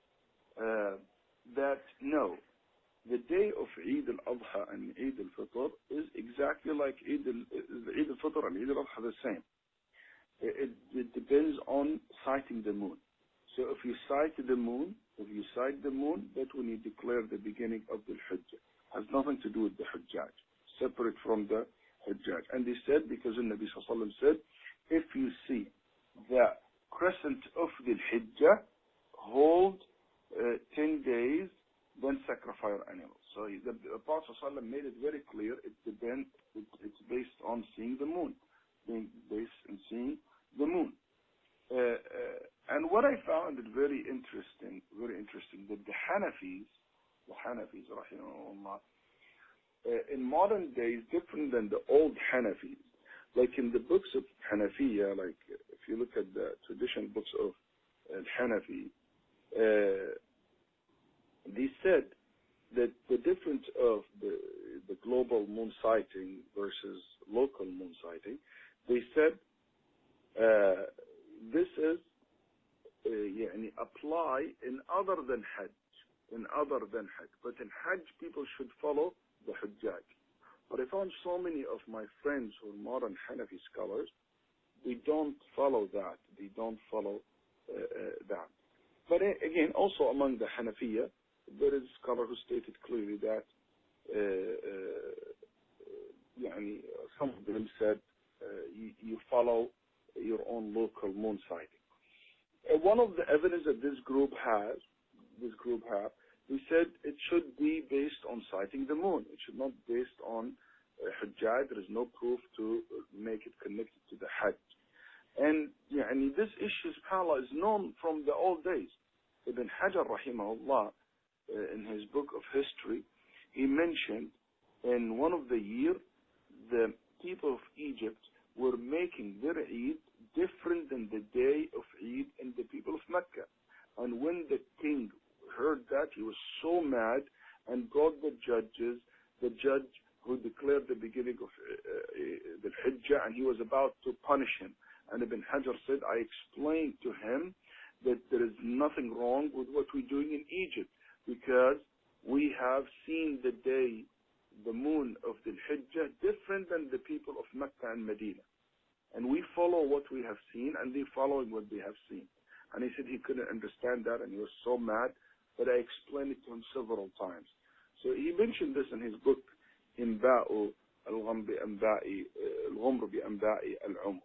uh, that no, the day of Eid al-Adha and Eid al-Fitr is exactly like Eid al-Fitr and Eid al-Adha the same. It, it depends on sighting the moon. So if you sight the moon, if you sight the moon, that when you declare the beginning of the Hujjah. Has nothing to do with the Hujjaj, separate from the Hujjaj. And they said, because the Nabi sallallahu alayhi wa sallam said, if you see the crescent of the Hujjah, hold uh, ten days, then sacrifice animals. So the, the Prophet sallallahu alayhi wa sallam made it very clear, it depends, it, it's based on seeing the moon, being based on seeing the moon. Uh, uh, and what I found it very interesting, very interesting, that the Hanafis, the Hanafis, rahimahullah, uh, in modern days, different than the old Hanafis, like in the books of Hanafiya, like if you look at the traditional books of uh, Hanafi, uh, they said that the difference of the, the global moon sighting versus local moon sighting, they said uh, this is uh, يعني apply in other than Hajj, in other than Hajj. But in Hajj, people should follow the Hujjaj. But I found so many of my friends who are modern Hanafi scholars, they don't follow that. They don't follow uh, uh, that. But uh, again, also among the Hanafiya, there is a scholar who stated clearly that uh, uh, يعني, some of them said uh, you, you follow your own local moon sighting. Uh, one of the evidence that this group has, this group have, we said it should be based on sighting the moon. It should not be based on uh, Hujjaj. There is no proof to make it connected to the Hajj. And yeah, I mean, this issue, subhanAllah, is known from the old days. Ibn Hajar, rahimahullah, uh, in his book of history, he mentioned in one of the year, the people of Egypt were making their Eid different than the day of Eid in the people of Mecca. And when the king heard that, he was so mad and got the judges, the judge who declared the beginning of uh, uh, the Hijjah, and he was about to punish him. And Ibn Hajar said, I explained to him that there is nothing wrong with what we're doing in Egypt, because we have seen the day, the moon of the Hijjah, different than the people of Mecca and Medina. And we follow what we have seen, and they following what they have seen. And he said he couldn't understand that, and he was so mad, but I explained it to him several times. So he mentioned this in his book, إنباء الغمر بأنباء الغمر بأنباء العمر.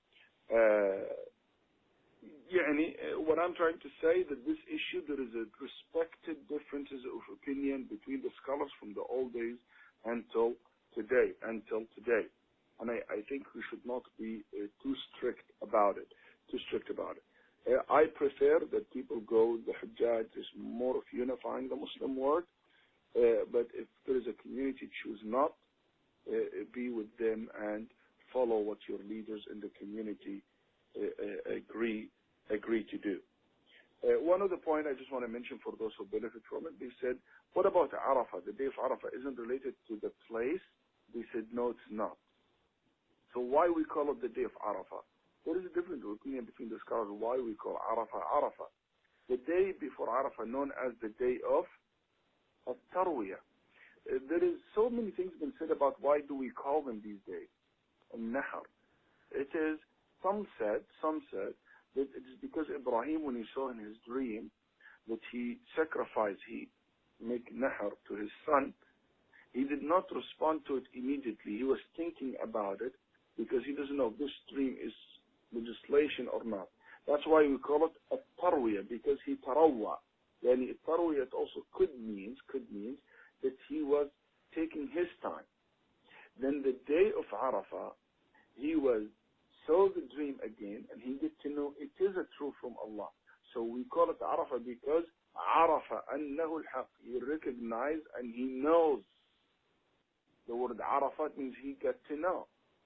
يعني, what I'm trying to say that this issue, there is a respected differences of opinion between the scholars from the old days until today, until today. And I, I think we should not be uh, too strict about it, too strict about it. Uh, I prefer that people go, the Hajjaj is more of unifying the Muslim world, uh, but if there is a community, choose not, uh, be with them and follow what your leaders in the community uh, uh, agree agree to do. Uh, one other point I just want to mention for those who benefit from it, they said, what about Arafah? The day of Arafah isn't related to the place. They said, no, it's not. So why we call it the day of Arafah? There is a different opinion between the scholars why we call Arafah Arafah. The day before Arafah, known as the day of, of Tarwiyah. Uh, there is so many things been said about why do we call them these days. Al-Nahar. It is, some said, some said, that it is because Ibrahim, when he saw in his dream that he sacrificed, he make Nahar to his son, he did not respond to it immediately. He was thinking about it because he doesn't know if this dream is legislation or not. That's why we call it a tarwiyah, because he tarawwa. Yani tarwiyah also could means, could means that he was taking his time. Then the day of Arafah, he was saw the dream again, and he get to know it is a truth from Allah. So we call it Arafah because Arafa annahu al-haq. He recognized and he knows. The word Arafat means he got to know.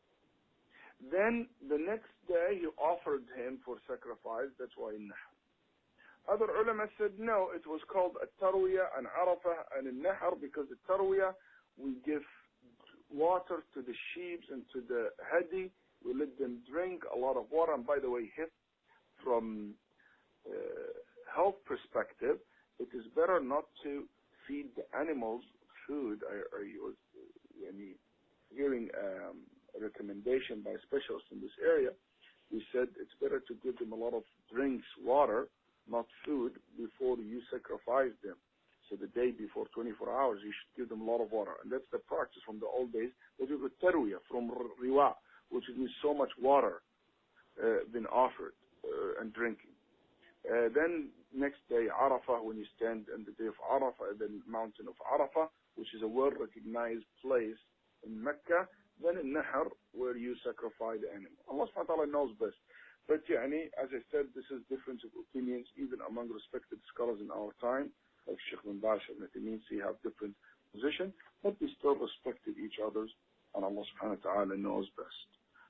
Then the next day he offered him for sacrifice. That's why Nahar. Other ulama said no, it was called a Tarwiyah and Arafah and a Nahar because the Tarwiyah we give water to the sheep and to the hadi. We let them drink a lot of water. And by the way, from uh, health perspective, it is better not to feed the animals food. I, I was uh, hearing um, a recommendation by specialists in this area. We said it's better to give them a lot of drinks, water, not food, before you sacrifice them. So the day before, twenty-four hours, you should give them a lot of water. And that's the practice from the old days. That we got tarwiyah from riwa, which means so much water uh, been offered uh, and drinking. Uh, then next day, Arafah, when you stand on the day of Arafah, the mountain of Arafah, which is a well-recognized place in Mecca, then in Nahar, where you sacrifice the animal. Allah subhanahu wa ta'ala knows best. But yani, as I said, this is difference of opinions, even among respected scholars in our time, like Sheikh bin Baz, Ibn Taymiyyah, we have different positions, but we still respected each other's, and Allah subhanahu wa ta'ala knows best.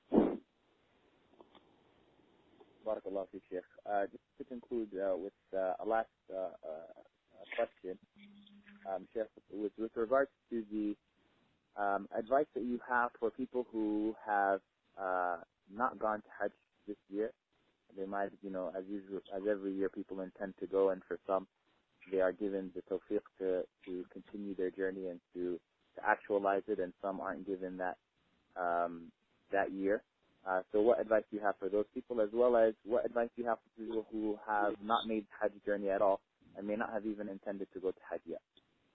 Barakallahu fi Sheikh. Uh, just to conclude uh, with uh, a last uh, uh, question, um, Sheikh, with, with regards to the um, advice that you have for people who have uh, not gone to Hajj this year. They might, you know, as usual, as every year, people intend to go, and for some, they are given the tawfiq to, to continue their journey and to, to actualize it, and some aren't given that um, that year. Uh, so what advice do you have for those people, as well as what advice do you have for people who have not made the Hajj journey at all and may not have even intended to go to Hajj yet?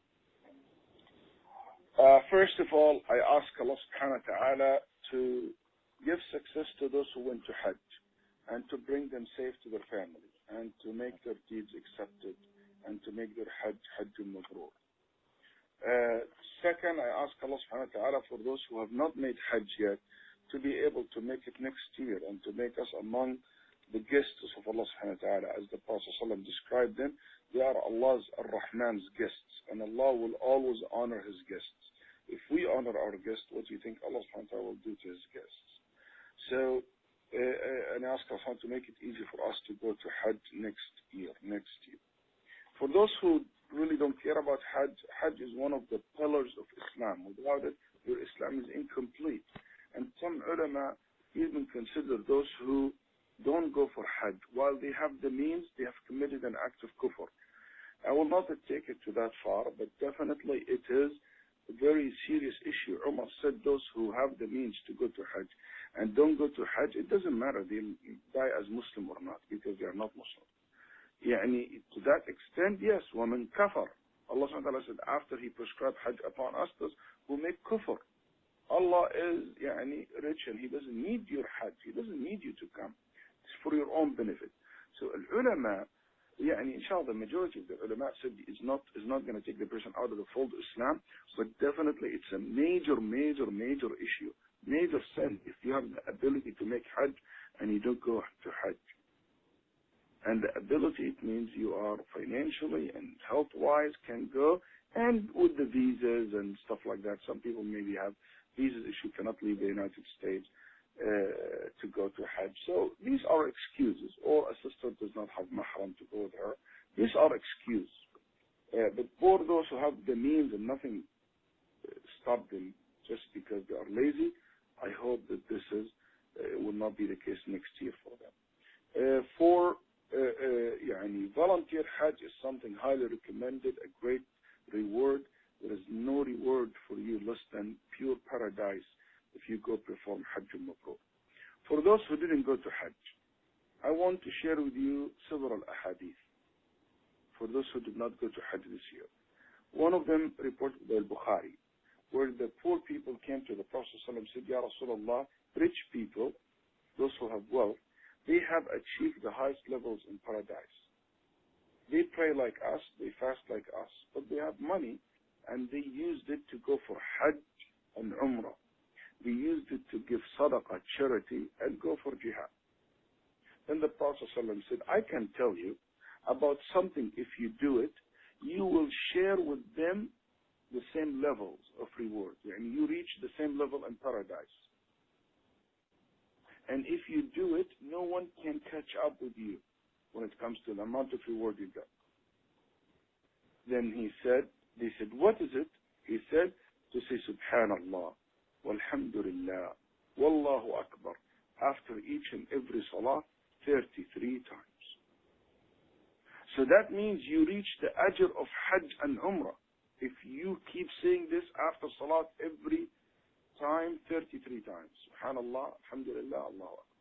Uh, first of all, I ask Allah subhanahu wa ta'ala to give success to those who went to Hajj and to bring them safe to their family and to make their deeds accepted and to make their Hajj Hajjun Mabrur. Uh, second, I ask Allah subhanahu wa ta'ala for those who have not made Hajj yet to be able to make it next year and to make us among the guests of Allah subhanahu wa ta'ala. As the Prophet ﷺ described them, they are Allah's Ar-Rahman's guests, and Allah will always honor His guests. If we honor our guests, what do you think Allah subhanahu wa ta'ala will do to His guests? So, uh, and I ask Allah to make it easy for us to go to Hajj next year, next year. For those who really don't care about Hajj, Hajj is one of the pillars of Islam. Without it, your Islam is incomplete. And some ulama even consider those who don't go for Hajj, while they have the means, they have committed an act of kufr. I will not take it to that far, but definitely it is very serious issue. Umar said those who have the means to go to Hajj and don't go to Hajj, it doesn't matter, they'll die as Muslim or not, because they are not Muslim. Yani, to that extent, yes, وَمَنْ كَفَرْ. Allah subhanahu wa ta'ala said, after He prescribed Hajj upon us, those who make kufr. Allah is yani, rich and He doesn't need your Hajj. He doesn't need you to come. It's for your own benefit. So, al-ulama, yani, inshallah, the majority of the ulama said is not, is not going to take the person out of the fold of Islam, but definitely it's a major, major, major issue. Major sin if you have the ability to make Hajj and you don't go to Hajj. And the ability, it means you are financially and health-wise can go, and with the visas and stuff like that. Some people maybe have visas issue, cannot leave the United States uh, to go to Hajj. So these are excuses. Or a sister does not have mahram to go with her. These are excuses. Uh, but for those who have the means and nothing uh, stop them just because they are lazy, I hope that this is uh, will not be the case next year for them. Uh, for uh, uh, yani, volunteer Hajj is something highly recommended, a great reward. There is no reward for you less than pure paradise if you go perform Hajj al-Mabrur. For those who didn't go to Hajj, I want to share with you several ahadith. For those who did not go to Hajj this year, one of them reported by Al-Bukhari, where the poor people came to the Prophet ﷺ and said, Ya Rasulullah, rich people, those who have wealth, they have achieved the highest levels in paradise. They pray like us, they fast like us, but they have money and they used it to go for Hajj and Umrah. They used it to give sadaqah, charity, and go for jihad. Then the Prophet ﷺ said, I can tell you about something, if you do it, you will share with them the same levels of reward, and you reach the same level in paradise. And if you do it, no one can catch up with you when it comes to the amount of reward you got. Then he said, they said, what is it? He said, to say Subhanallah, Walhamdulillah, Wallahu Akbar, after each and every salah, thirty-three times. So that means you reach the ajr of Hajj and Umrah if you keep saying this after salat every time, thirty-three times. Subhanallah, Alhamdulillah, Allahu Akbar.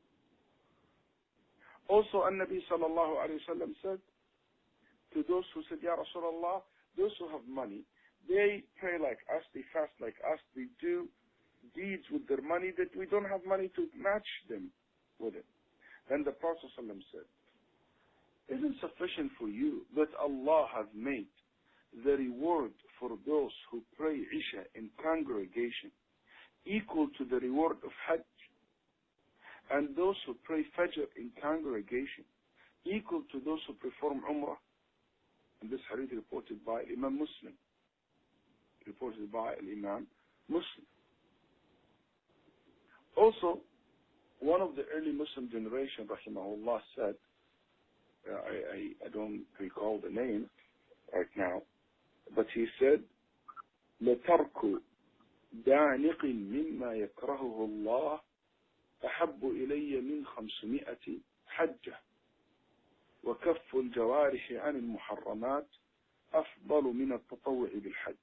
Also, An-Nabi sallallahu alayhi wa sallam said to those who said, Ya Rasulullah, those who have money, they pray like us, they fast like us, they do deeds with their money that we don't have money to match them with it. Then the Prophet ﷺ said, isn't sufficient for you that Allah has made the reward for those who pray Isha in congregation equal to the reward of Hajj, and those who pray Fajr in congregation equal to those who perform Umrah? And this hadith reported by Imam Muslim. Reported by Imam Muslim. Also, one of the early Muslim generation, rahimahullah, said, uh, I, I, I don't recall the name right now, but he said, لَتَرْكُ دَانِقٍ مِمَّا يَكْرَهُهُ اللَّهُ أَحَبُّ إِلَيَّ مِنْ خَمْسُمِائَةِ حَجَّةٍ وَكَفُّ الْجَوَارِحِ عَنِ الْمُحَرَّمَاتِ أَفْضَلُ مِنَ التَّطَوُّعِ بِالْحَجِّ.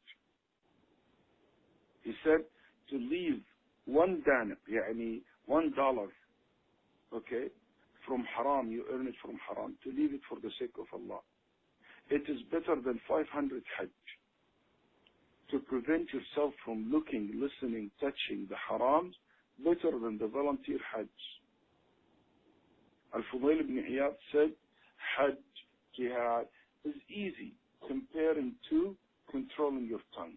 He said, to leave one daniq, يعني one dollar, okay, from haram, you earn it from haram, to leave it for the sake of Allah. It is better than five hundred hajj. To prevent yourself from looking, listening, touching the harams, better than the volunteer hajj. Al-Fudayl ibn Iyad said, hajj, jihad, is easy comparing to controlling your tongue.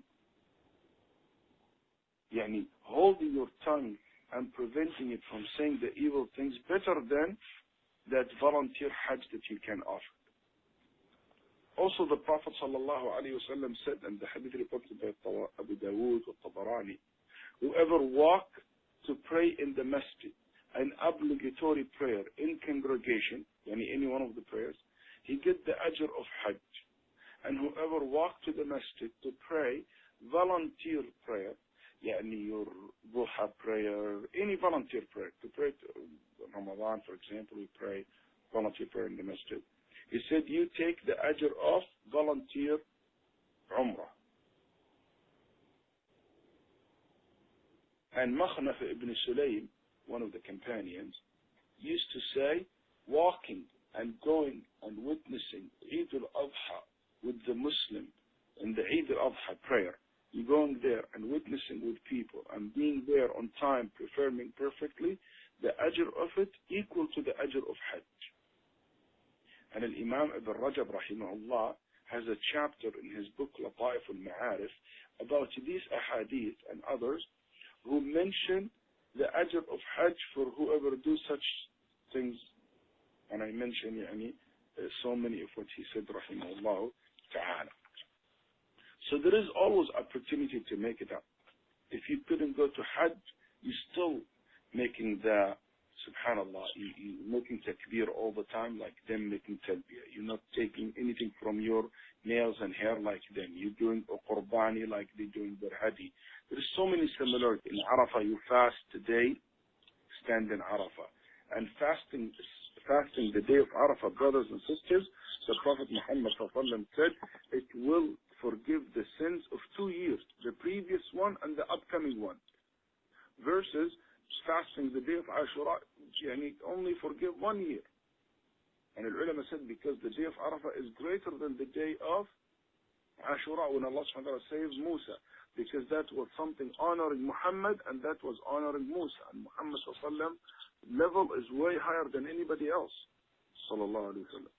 Yani, holding your tongue and preventing it from saying the evil things better than that volunteer hajj that you can offer. Also, the Prophet sallallahu alaihi wasallam said, and the hadith reported by Abu Dawood or Tabarani, whoever walk to pray in the masjid, an obligatory prayer in congregation, yani any one of the prayers, he get the ajr of hajj. And whoever walk to the masjid to pray volunteer prayer, yani your duha prayer, any volunteer prayer, to pray to Ramadan, for example, we pray volunteer prayer in the masjid. He said, you take the ajr of volunteer umrah. And Makhnaf ibn Sulaym, one of the companions, used to say, walking and going and witnessing Eid al-Adha with the Muslim in the Eid al-Adha prayer, you going there and witnessing with people and being there on time, performing perfectly, the ajr of it equal to the ajr of Hajj. And Imam Ibn Rajab rahimahullah has a chapter in his book Lata'if al-Ma'arif about these ahadith and others who mention the ajr of Hajj for whoever do such things. And I mentioned yani, uh, so many of what he said rahimahullah ta'ala. So there is always opportunity to make it up. If you couldn't go to Hajj, you're still making the, subhanallah, you, you're making takbir all the time like them making talbiyah. You're not taking anything from your nails and hair like them. You're doing a qurbani like they're doing their hadi. There's so many similarities. In Arafah, you fast today, stand in Arafah. And fasting, fasting the day of Arafah, brothers and sisters, the Prophet Muhammad said, it will forgive the sins of two years, the previous one and the upcoming one. Versus fasting the day of Ashura, yani only forgive one year. And the ulama said because the day of Arafah is greater than the day of Ashura when Allah subhanahu wa ta'ala saved Musa. Because that was something honoring Muhammad and that was honoring Musa. And Muhammad sallallahu alayhi wa sallam level is way higher than anybody else. Sallallahu alayhi wa sallam.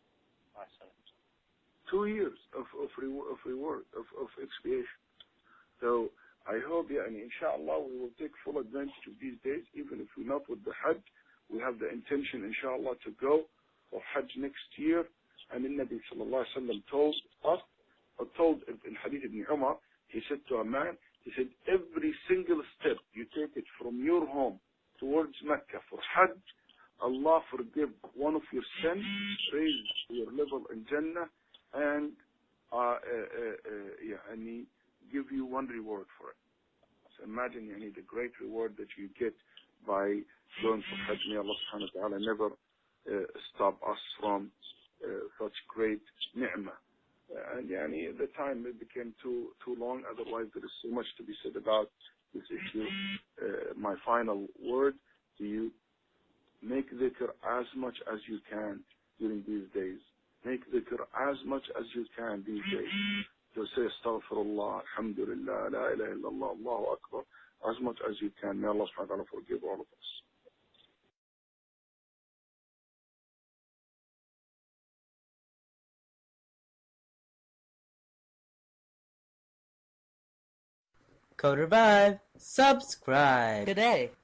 Two years of, of, reward, of reward, of, of expiation. So I hope, yeah, and inshallah, we will take full advantage of these days, even if we're not with the Hajj. We have the intention, inshallah, to go for Hajj next year. And the Nabi sallallahu alayhi wa sallam told us, or told in Hadith ibn Umar, he said to a man, he said, every single step you take it from your home towards Mecca for Hajj, Allah forgive one of your sins, raise your level in Jannah, and uh, uh, uh, yeah, and he give you one reward for it. So imagine yani, the great reward that you get by going for Hajj. May Allah subhanahu wa ta'ala never uh, stop us from uh, such great ni'mah. Uh, and yani, the time it became too too long, otherwise there is so much to be said about this issue. Uh, my final word to you, make dhikr as much as you can during these days. Make dhikr as much as you can these days. So say astaghfirullah, alhamdulillah, la ilaha illallah, Allahu akbar, as much as you can. May Allah subhanahu wa ta'ala forgive all of us. Code Revive, subscribe today.